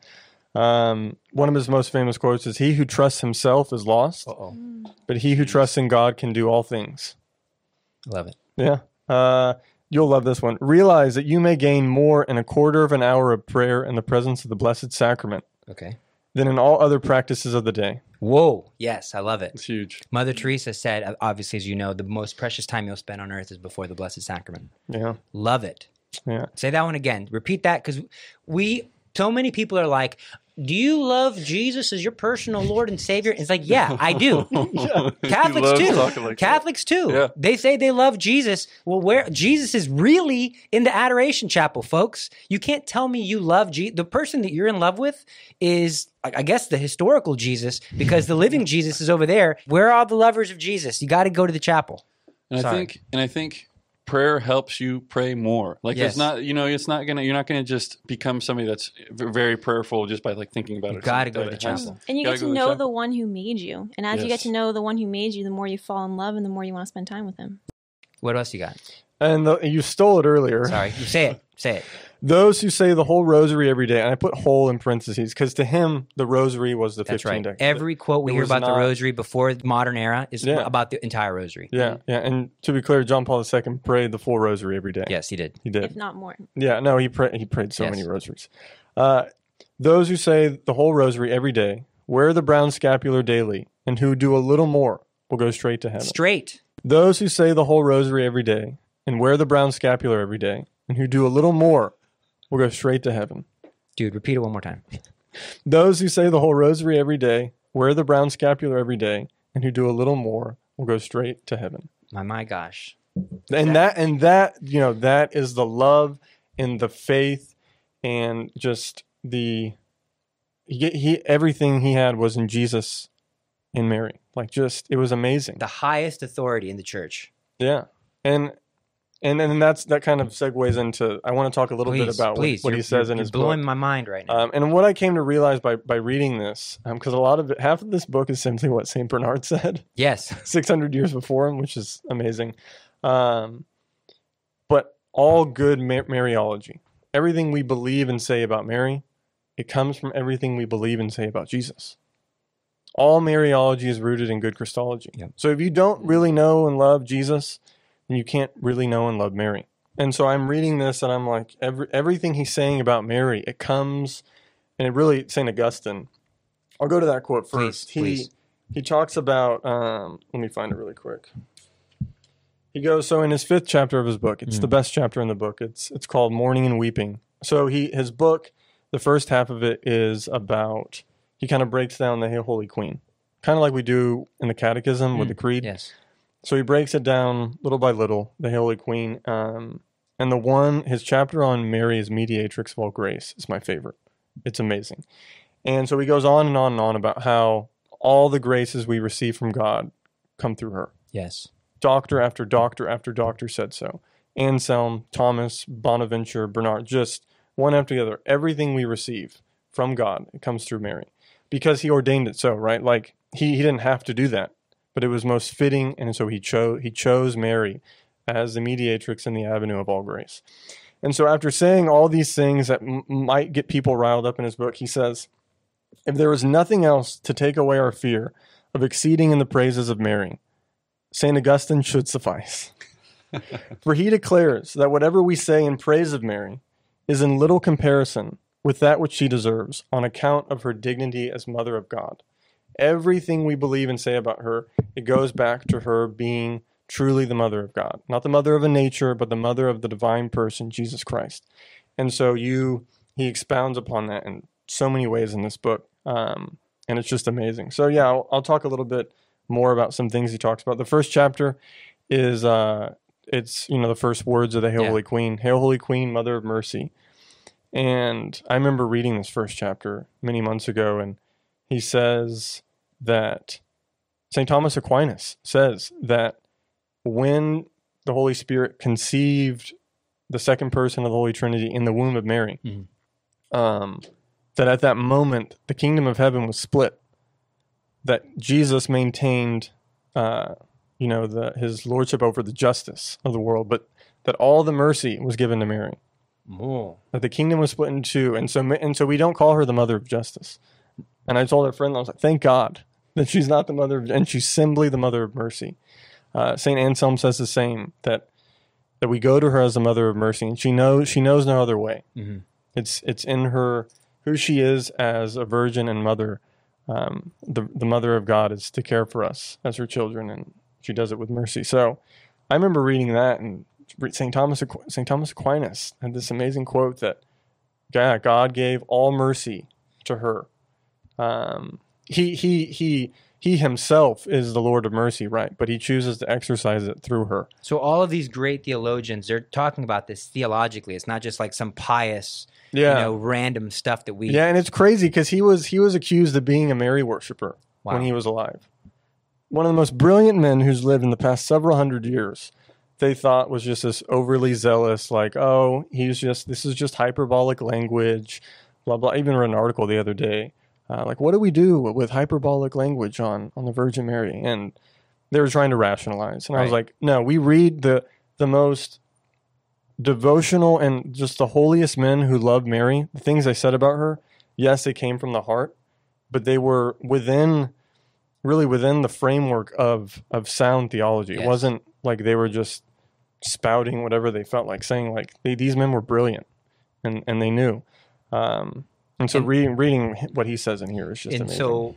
Um, one of his most famous quotes is, "He who trusts himself is lost, Uh-oh. but he who trusts in God can do all things." Love it. Yeah. Uh, you'll love this one. "Realize that you may gain more in a quarter of an hour of prayer in the presence of the Blessed Sacrament Okay. than in all other practices of the day." Whoa. Yes, I love it. It's huge. Mother Teresa said, obviously, as you know, the most precious time you'll spend on earth is before the Blessed Sacrament. Yeah. Love it. Yeah. Say that one again. Repeat that, because we, so many people are like, do you love Jesus as your personal Lord and Savior? It's like, yeah, I do. Catholics loves too. talking like that. Catholics too. Yeah. They say they love Jesus. Well, where Jesus is really in the Adoration Chapel, folks. You can't tell me you love Jesus. The person that you're in love with is, I I guess, the historical Jesus, because the living Jesus is over there. Where are all the lovers of Jesus? You got to go to the chapel. And Sorry. I think, and I think prayer helps you pray more. Like Yes. it's not, you know, it's not gonna, you're not gonna just become somebody that's v- very prayerful just by like thinking about You it. or gotta something go like to the that. It has- chapel. And you Gotta get go to to know chapel. the one who made you. And as you get Yes. to know the one who made you, the more you fall in love and the more you want to spend time with him. What else you got? And the, you stole it earlier. Sorry. You say it. Say it. Those who say the whole rosary every day, and I put whole in parentheses because to him the rosary was the That's fifteen right. decades. Every quote we It hear was about not- the rosary before the modern era is Yeah. about the entire rosary. Yeah, yeah. And to be clear, John Paul the Second prayed the full rosary every day. Yes, he did. He did. If not more. Yeah, no, he prayed. He prayed so Yes. many rosaries. Uh, those who say the whole rosary every day, wear the brown scapular daily, and who do a little more will go straight to heaven. Straight. Those who say the whole rosary every day and wear the brown scapular every day, and who do a little more will go straight to heaven. Dude, repeat it one more time. Those who say the whole rosary every day, wear the brown scapular every day, and who do a little more will go straight to heaven. My my gosh. And that and that, you know, that is the love and the faith and just the he, he everything he had was in Jesus and Mary. Like just it was amazing. The highest authority in the church. Yeah. And and and that's that kind of segues into I want to talk a little Please, bit about please. what, what he You're- says you're, in his you're blowing book. my mind right now. Um, and what I came to realize by by reading this, because a lot of it, half of this book is simply what Saint Bernard said yes. six hundred years before him, which is amazing. Um, but all good Mar- Mariology, everything we believe and say about Mary, it comes from everything we believe and say about Jesus. All Mariology is rooted in good Christology. Yep. So if you don't really know and love Jesus, then you can't really know and love Mary. And so I'm reading this and I'm like, every, everything he's saying about Mary, it comes, and it really, Saint Augustine, I'll go to that quote Please, first. he, please. he talks about, um, let me find it really quick. He goes, so in his fifth chapter of his book, it's Mm. the best chapter in the book. It's it's called Mourning and Weeping. So he his book, the first half of it is about, he kind of breaks down the Hail Holy Queen, kind of like we do in the Catechism with Mm, the Creed. Yes. So he breaks it down little by little, the Hail Holy Queen. Um, and the one, his chapter on Mary as mediatrix of all grace is my favorite. It's amazing. And so he goes on and on and on about how all the graces we receive from God come through her. Yes. Doctor after doctor after doctor said so. Anselm, Thomas, Bonaventure, Bernard, just one after the other. Everything we receive from God, it comes through Mary. Because he ordained it so, right? Like, he, he didn't have to do that. But it was most fitting, and so he chose he chose Mary as the mediatrix in the avenue of all grace. And so after saying all these things that m- might get people riled up in his book, he says, if there was nothing else to take away our fear of exceeding in the praises of Mary, Saint Augustine should suffice. For he declares that whatever we say in praise of Mary is in little comparison with that which she deserves on account of her dignity as Mother of God. Everything we believe and say about her, it goes back to her being truly the Mother of God. Not the mother of a nature, but the mother of the divine person, Jesus Christ. And so you, he expounds upon that in so many ways in this book. Um, and it's just amazing. So yeah, I'll, I'll talk a little bit more about some things he talks about. The first chapter is, uh, it's, you know, the first words of the Hail Yeah. Holy Queen. Hail Holy Queen, Mother of Mercy. And I remember reading this first chapter many months ago, and he says that Saint Thomas Aquinas says that when the Holy Spirit conceived the second person of the Holy Trinity in the womb of Mary, Mhm. um, that at that moment the kingdom of heaven was split. That Jesus maintained, uh, you know, the, his lordship over the justice of the world, but that all the mercy was given to Mary. Ooh. That the kingdom was split in two, and so and so we don't call her the mother of justice. And I told our friend, I was like, thank God that she's not the mother of, and she's simply the mother of mercy. Uh, Saint Anselm says the same, that that we go to her as the mother of mercy, and she knows she knows no other way. Mm-hmm. It's it's in her who she is as a virgin and mother. Um, the the mother of God is to care for us as her children, and she does it with mercy. So I remember reading that, and Saint Thomas Aqu- Saint Thomas Aquinas had this amazing quote that, yeah, God gave all mercy to her. Um, he he he he himself is the Lord of mercy, right? But he chooses to exercise it through her. So all of these great theologians, they're talking about this theologically. It's not just like some pious, Yeah, you know, random stuff that we. yeah, and it's crazy because he was he was accused of being a Mary worshiper Wow. when he was alive. One of the most brilliant men who's lived in the past several hundred years, they thought was just this overly zealous, like, oh, he's just this is just hyperbolic language, blah blah. I even read an article the other day. Uh, like, what do we do with hyperbolic language on, on the Virgin Mary? And they were trying to rationalize. And I was Right. like, no, we read the the most devotional and just the holiest men who loved Mary. The things they said about her, yes, they came from the heart, but they were within, really within the framework of, of sound theology. Yes. It wasn't like they were just spouting whatever they felt like saying. Like, they, these men were brilliant, and, and they knew. Um, And so And- reading reading what he says in here is just and amazing. so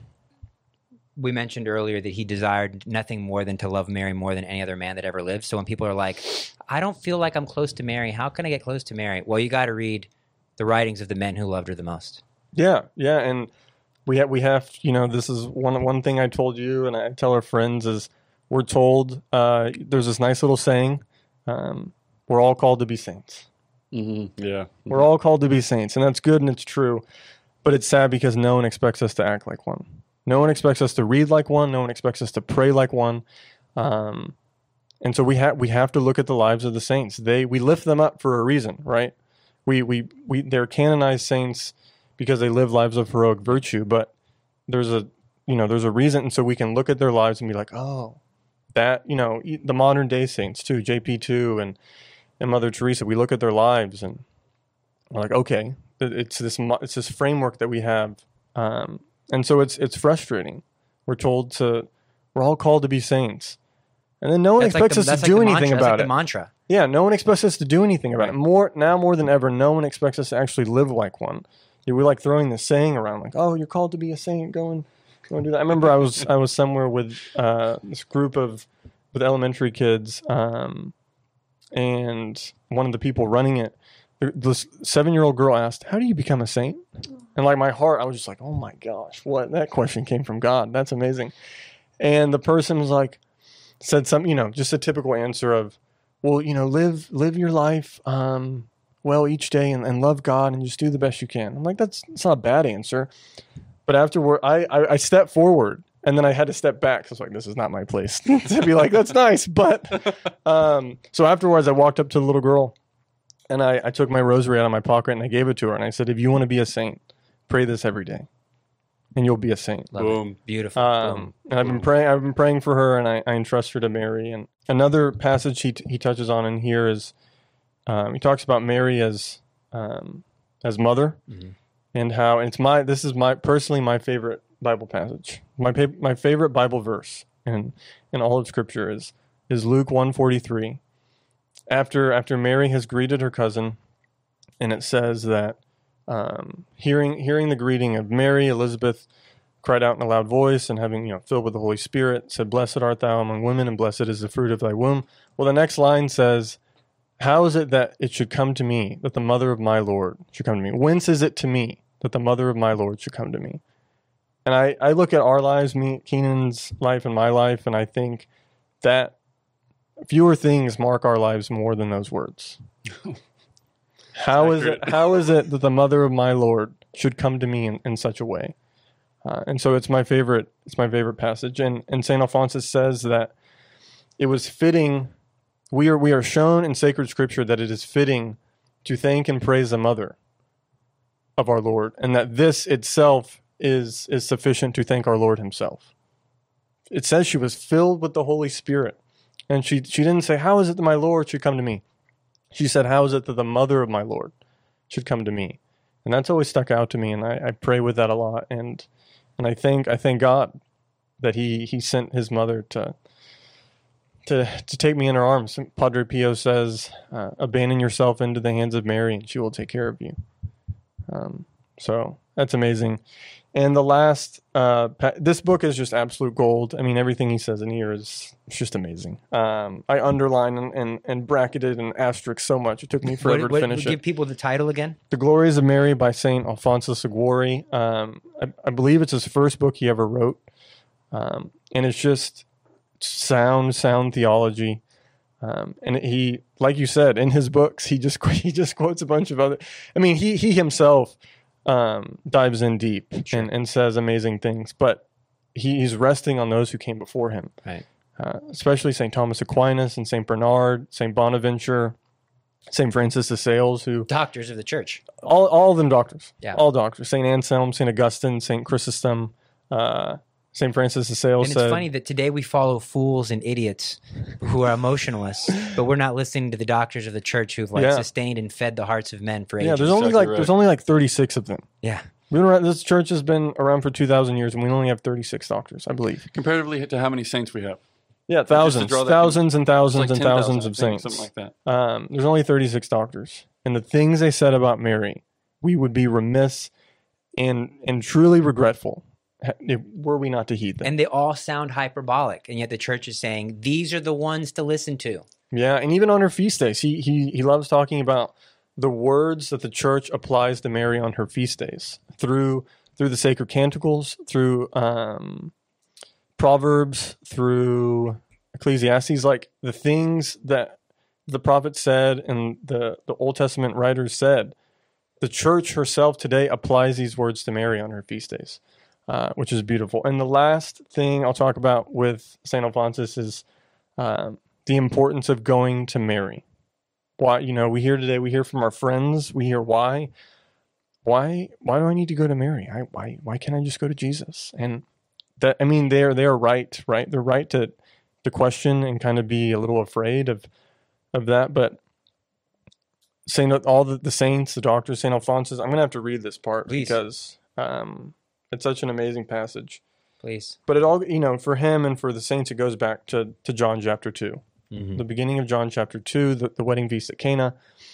we mentioned earlier that he desired nothing more than to love Mary more than any other man that ever lived. So when people are like, I don't feel like I'm close to Mary, how can I get close to Mary? Well, you got to read the writings of the men who loved her the most. Yeah, yeah, and we have we have you know this is one one thing I told you, and I tell our friends is we're told uh, there's this nice little saying, um, we're all called to be saints. Mm-hmm. Yeah. We're all called to be saints, and that's good and it's true, but it's sad because no one expects us to act like one. No one expects us to read like one. No one expects us to pray like one. Um, and so we have we have to look at the lives of the saints. They we lift them up for a reason, right? We we we they're canonized saints because they live lives of heroic virtue, but there's a you know there's a reason, and so we can look at their lives and be like, oh, that you know e- the modern day saints too, J P two and and Mother Teresa. We look at their lives and we're like, okay, it- it's this mo- it's this framework that we have, um, and so it's it's frustrating. We're told to we're all called to be saints, and then no one That's like expects the- us that's to do like the anything mantra. That's about like it. the mantra. Yeah, no one expects us to do anything about Right. it. More now more than ever, no one expects us to actually live like one. Yeah, we like throwing this saying around, like, "Oh, you're called to be a saint. Go and go and do that." I remember I was I was somewhere with uh, this group of with elementary kids, um, and one of the people running it, the- this seven year old girl asked, "How do you become a saint?" And like my heart, I was just like, "Oh my gosh, what that question came from God? That's amazing." And the person was like, said some, you know, just a typical answer of, well, you know, live live your life um, well each day and, and love God and just do the best you can. I'm like, that's, that's not a bad answer. But afterward, I, I, I stepped forward and then I had to step back. I was like, this is not my place to be like, that's nice. But um, so afterwards, I walked up to the little girl and I, I took my rosary out of my pocket and I gave it to her. And I said, if you want to be a saint, pray this every day and you'll be a saint. Love Boom. it. Beautiful. Um, Boom. and I've been praying. I've been praying for her, and I, I entrust her to Mary. And another passage he he touches on in here is um, he talks about Mary as um, as mother, Mhm. and how and it's my this is my personally my favorite Bible passage. My pa- my favorite Bible verse in in all of Scripture is is Luke one forty-three. After after Mary has greeted her cousin, and it says that um, hearing hearing the greeting of Mary, Elizabeth cried out in a loud voice, and having you know filled with the Holy Spirit, said, "Blessed art thou among women, and blessed is the fruit of thy womb." Well, the next line says, "How is it that it should come to me that the mother of my Lord should come to me? Whence is it to me that the mother of my Lord should come to me?" And I, I look at our lives, me, Keenan's life and my life, and I think that fewer things mark our lives more than those words. How is it? How is it that the mother of my Lord should come to me in, in such a way? Uh, and so it's my favorite. It's my favorite passage. And and Saint Alphonsus says that it was fitting. We are we are shown in sacred Scripture that it is fitting to thank and praise the mother of our Lord, and that this itself is is sufficient to thank our Lord Himself. It says she was filled with the Holy Spirit, and she she didn't say, "How is it that my Lord should come to me?" She said, "How is it that the mother of my Lord should come to me?" And that's always stuck out to me, and I, I pray with that a lot. And and I thank I thank God that He He sent His mother to to to take me in her arms. Padre Pio says, uh, "Abandon yourself into the hands of Mary, and she will take care of you." Um, so that's amazing. And the last, uh, pa- this book is just absolute gold. I mean, everything he says in here is it's just amazing. Um, I underline and, and, and bracketed and asterisk so much. It took me forever What, to what, finish give it. people the title again. The Glories of Mary by Saint Alphonsus Liguori. Um, I, I believe it's his first book he ever wrote. Um, and it's just sound, sound theology. Um, and he, like you said, in his books, he just he just quotes a bunch of other. I mean, he he himself um, dives in deep Sure. and, and says amazing things, but he, he's resting on those who came before him, Right. uh, especially Saint Thomas Aquinas and Saint Bernard, Saint Bonaventure, Saint Francis de Sales, who Doctors of the Church. all all of them doctors, Yeah. all doctors. Saint Anselm, Saint Augustine, Saint Chrysostom, uh, Saint Francis de Sales And it's said, funny that today we follow fools and idiots who are emotionalists, but we're not listening to the doctors of the church who've like Yeah. sustained and fed the hearts of men for ages. "Yeah, there's only Exactly like right. there's only like thirty-six of them." Yeah. We don't, this church has been around for two thousand years, and we only have thirty-six doctors, I believe. Comparatively to how many saints we have. Yeah, thousands, draw that thousands and It's thousands like and ten thousand, thousands I of think, saints. something like that. Um, there's only thirty-six doctors. And the things they said about Mary, we would be remiss and and truly regretful ha- if, were we not to heed them. And they all sound hyperbolic, and yet the church is saying these are the ones to listen to. Yeah, and even on her feast days, he, he, he loves talking about the words that the church applies to Mary on her feast days through through the sacred canticles, through um, Proverbs, through Ecclesiastes, like the things that the prophet said and the, the Old Testament writers said. The church herself today applies these words to Mary on her feast days, uh, which is beautiful. And the last thing I'll talk about with Saint Alphonsus is um, the importance of going to Mary. Why, you know, we hear today, we hear from our friends, we hear why. Why why do I need to go to Mary? I, why why can't I just go to Jesus? And that, I mean, they're they're right, right? They're right to to question and kind of be a little afraid of of that. But Saint all the, the saints, the doctors, Saint Alphonsus. I'm gonna have to read this part Please. because um, it's such an amazing passage. Please. But it all, you know, for him and for the saints, it goes back to to John chapter two, Mhm. the beginning of John chapter two, the, the wedding feast at Cana.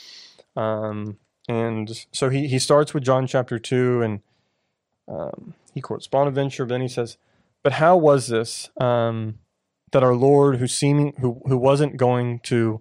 Um, and so he he starts with John chapter two, and um, he quotes Bonaventure, but then he says, "But how was this um, that our Lord, who seeming who who wasn't going to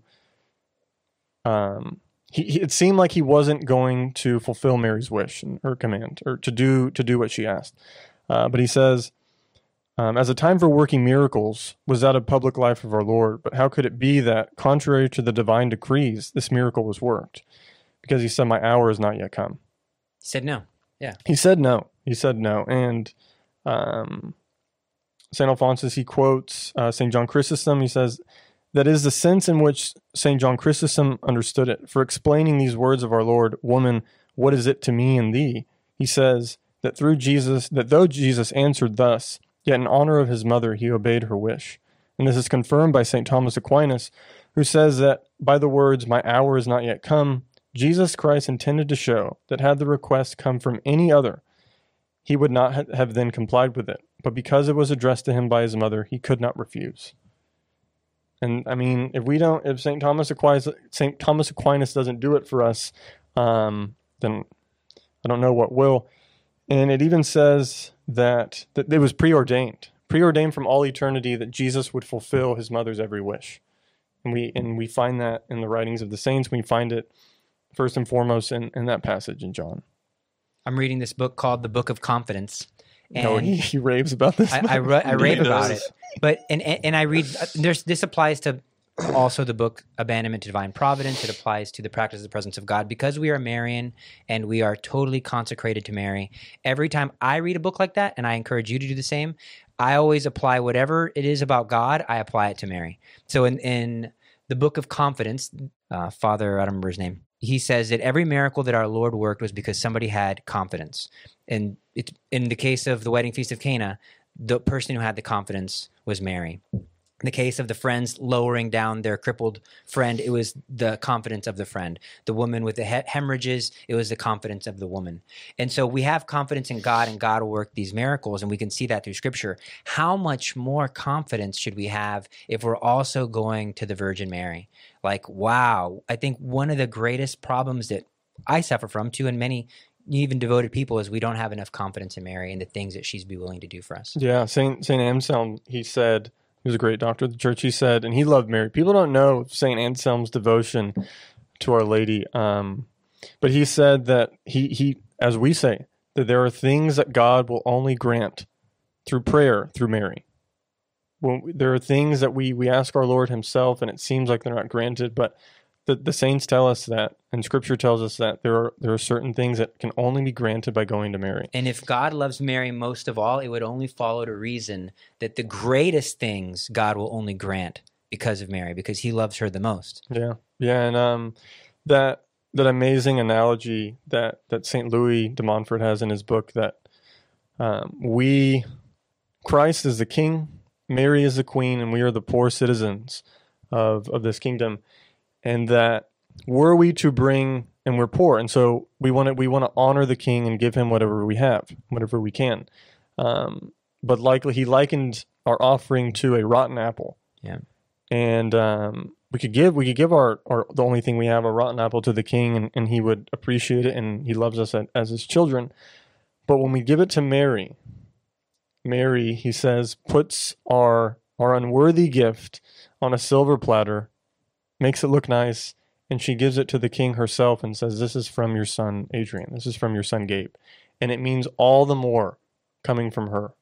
um." He, he, it seemed like he wasn't going to fulfill Mary's wish and her command, or to do to do what she asked. Uh, but he says, um, as a time for working miracles was that of public life of our Lord, but how could it be that, contrary to the divine decrees, this miracle was worked? Because he said, my hour is not yet come. Said no. Yeah. He said no. He said no. And um, Saint Alphonsus, he quotes uh, Saint John Chrysostom. He says, that is the sense in which Saint John Chrysostom understood it. For explaining these words of our Lord, woman, what is it to me and thee? He says that through Jesus, that though Jesus answered thus, yet in honor of his mother, he obeyed her wish. And this is confirmed by Saint Thomas Aquinas, who says that by the words, "My hour is not yet come," Jesus Christ intended to show that had the request come from any other, he would not ha- have then complied with it. But because it was addressed to him by his mother, he could not refuse. And I mean, if we don't, if Saint Thomas Aquinas, Saint Thomas Aquinas doesn't do it for us, um, then I don't know what will. And it even says that, that it was preordained, preordained from all eternity that Jesus would fulfill his mother's every wish. And we and we find that in the writings of the saints. We find it first and foremost in, in that passage in John. I'm reading this book called The Book of Confidence. And no, he, he raves about this. I, I, ra- I rave He about does. it. But and, and and I read there's this applies to also the book Abandonment to Divine Providence. It applies to the practice of the presence of God because we are Marian and we are totally consecrated to Mary. Every time I read a book like that, and I encourage you to do the same, I always apply whatever it is about God, I apply it to Mary. So in, in the Book of Confidence, uh, Father, I don't remember his name, he says that every miracle that our Lord worked was because somebody had confidence. And it's, in the case of the wedding feast of Cana, the person who had the confidence was Mary. In the case of the friends lowering down their crippled friend, it was the confidence of the friend. The woman with the he- hemorrhages, it was the confidence of the woman. And so we have confidence in God, and God will work these miracles, and we can see that through Scripture. How much more confidence should we have if we're also going to the Virgin Mary? Like, wow. I think one of the greatest problems that I suffer from, too, and many even devoted people, is we don't have enough confidence in Mary and the things that she's be willing to do for us. Yeah, Saint Saint Anselm, he said, he was a great doctor of the church, he said, and he loved Mary. People don't know Saint Anselm's devotion to Our Lady, um, but he said that he, he, as we say, that there are things that God will only grant through prayer through Mary. Well, there are things that we, we ask our Lord himself, and it seems like they're not granted, but the, the saints tell us that, and Scripture tells us that there are there are certain things that can only be granted by going to Mary. And if God loves Mary most of all, it would only follow to reason that the greatest things God will only grant because of Mary, because he loves her the most. Yeah, yeah, and um, that that amazing analogy that, that Saint Louis de Montfort has in his book, that um, we, Christ is the King, Mary is the Queen, and we are the poor citizens of of this kingdom. And that were we to bring, and we're poor, and so we want to we want to honor the King and give him whatever we have, whatever we can. Um, but likely he likened our offering to a rotten apple. Yeah, and um, we could give we could give our, our the only thing we have, a rotten apple, to the King, and, and he would appreciate it, and he loves us as, as his children. But when we give it to Mary, Mary, he says, puts our our unworthy gift on a silver platter, makes it look nice, and she gives it to the King herself and says, "This is from your son Adrian. This is from your son Gabe." And it means all the more coming from her.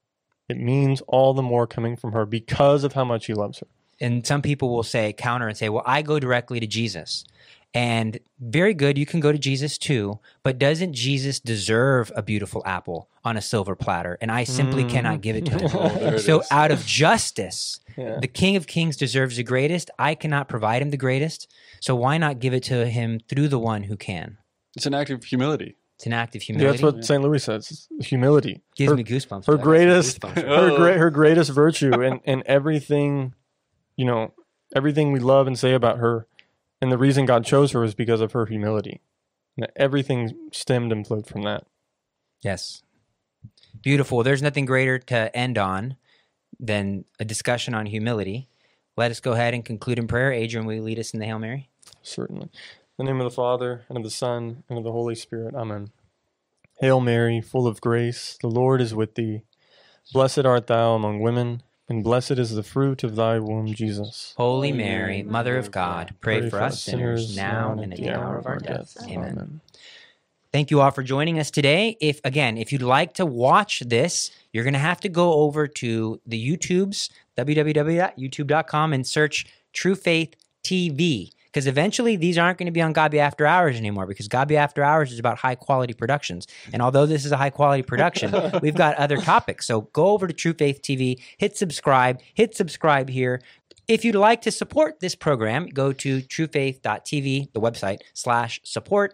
It means all the more coming from her because of how much he loves her. and some people will say, counter and say, well, I go directly to Jesus. And very good, you can go to Jesus too, but doesn't Jesus deserve a beautiful apple on a silver platter? And I simply Mm. cannot give it to him. Oh, there it So is. out of justice, Yeah. the King of Kings deserves the greatest. I cannot provide him the greatest. So why not give it to him through the one who can? It's an act of humility. It's an act of Yeah, humility. that's what Saint Louis says. It's humility. Gives her, me goosebumps. her I got some greatest, goosebumps. her Oh. great, her greatest virtue, and and everything, you know, everything we love and say about her, and the reason God chose her is because of her humility. And that everything stemmed and flowed from that. Yes. Beautiful. There's nothing greater to end on than a discussion on humility. Let us go ahead and conclude in prayer. Adrian, will you lead us in the Hail Mary? Certainly. In the name of the Father, and of the Son, and of the Holy Spirit. Amen. Hail Mary, full of grace, the Lord is with thee. Blessed art thou among women, and blessed is the fruit of thy womb, Jesus. Holy Mary, Mother of God, pray, for us sinners now and at the hour of our death. Amen. Thank you all for joining us today. If again, if you'd like to watch this, you're going to have to go over to the YouTube's w w w dot youtube dot com and search True Faith T V. Because eventually these aren't going to be on Gabi After Hours anymore, because Gabi After Hours is about high quality productions. And although this is a high quality production, we've got other topics. So go over to True Faith T V, hit subscribe, hit subscribe here. If you'd like to support this program, go to truefaith dot t v, the website, slash support.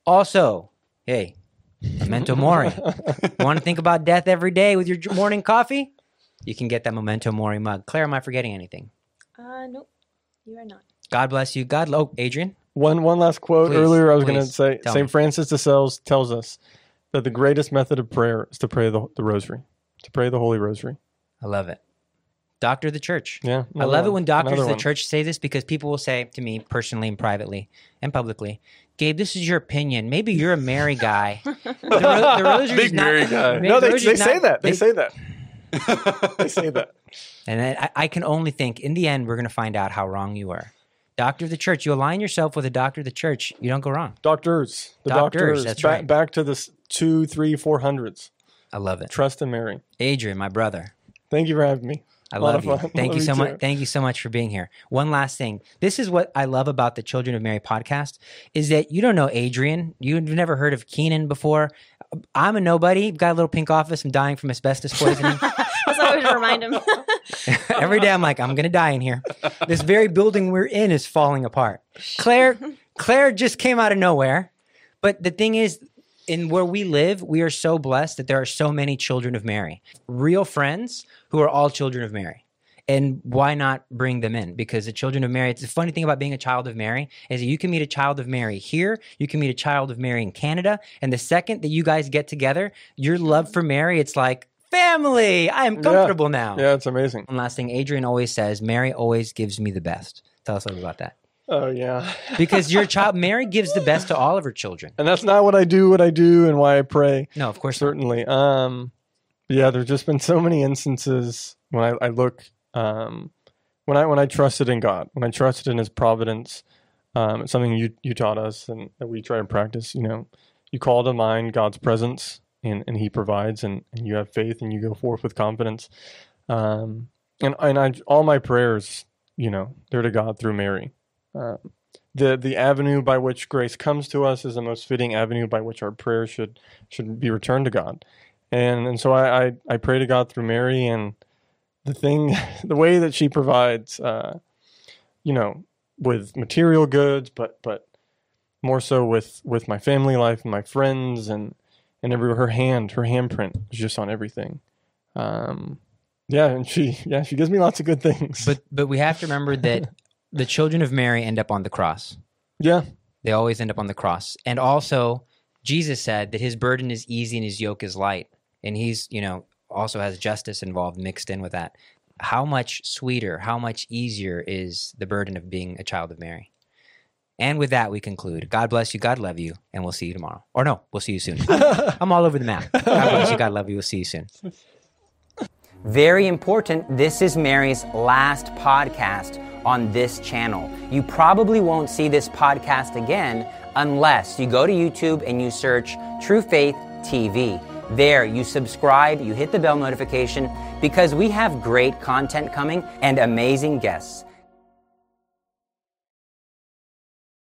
Also, hey, Memento Mori. You want to think about death every day with your morning coffee? You can get that Memento Mori mug. Claire, am I forgetting anything? Uh, nope. You are not. God bless you. God, oh, Adrian. One one last quote. Please, Earlier, I was going to please, say tell me. Saint Francis de Sales tells us that the greatest method of prayer is to pray the, the Rosary, to pray the Holy Rosary. I love it. Doctor of the Church. Yeah, I love it when doctors Another of the one. church say this, because people will say to me personally and privately and publicly, Gabe, this is your opinion. Maybe you're a Mary guy. The, ro- the rosary's Big not, Mary guy. Mary- No, they, rosary's they say not- that. They, say that. They say that. And then I, I can only think, in the end, we're going to find out how wrong you were. Doctor of the church. You align yourself with a doctor of the church. You don't go wrong. Doctors. The Doctors, doctors. that's Ba- right. Back to the s- two, three, four hundreds. I love it. Trust in Mary. Adrian, my brother. Thank you for having me. I A lot love of you. fun. Thank Love you you so too. much. Thank you so much for being here. One last thing. This is what I love about the Children of Mary podcast is that you don't know Adrian. You've never heard of Keenan before. I'm a nobody. Got a little pink office. I'm dying from asbestos poisoning. That's always to remind him. Every day I'm like, I'm going to die in here. This very building we're in is falling apart. Claire, Claire just came out of nowhere. But the thing is, in where we live, we are so blessed that there are so many children of Mary, real friends who are all children of Mary. And why not bring them in? Because the children of Mary, it's the funny thing about being a child of Mary is that you can meet a child of Mary here, you can meet a child of Mary in Canada, and the second that you guys get together, your love for Mary, it's like, family, I am comfortable now. Yeah, it's amazing. One last thing, Adrian always says, Mary always gives me the best. Tell us a little about that. Oh, yeah. Because your child, Mary gives the best to all of her children. And that's not what I do, what I do, and why I pray. No, of course not. Certainly. Um, but yeah, there's just been so many instances when I, I look, um, when I when I trusted in God, when I trusted in His providence. Um, it's something you you taught us and that we try to practice. You know, you call to mind God's presence, and, and He provides, and, and you have faith, and you go forth with confidence. Um, and and I, all my prayers, you know, they're to God through Mary. Um, the the avenue by which grace comes to us is the most fitting avenue by which our prayer should should be returned to God, and and so I I, I pray to God through Mary, and the thing, the way that she provides, uh, you know, with material goods, but but more so with with my family life and my friends, and and every her hand her handprint is just on everything. Um, yeah, and she yeah she gives me lots of good things. But but we have to remember that the children of Mary end up on the cross. yeah. They always end up on the cross. And also, Jesus said that his burden is easy and his yoke is light. And he's, you know, also has justice involved mixed in with that. How much sweeter, how much easier is the burden of being a child of Mary? And with that, we conclude. God bless you. God love you. And we'll see you tomorrow. Or no, we'll see you soon. I'm, I'm all over the map. God bless you. God love you. We'll see you soon. Very important. This is Mary's last podcast on this channel. You probably won't see this podcast again unless you go to YouTube and you search True Faith T V. There, you subscribe, you hit the bell notification because we have great content coming and amazing guests.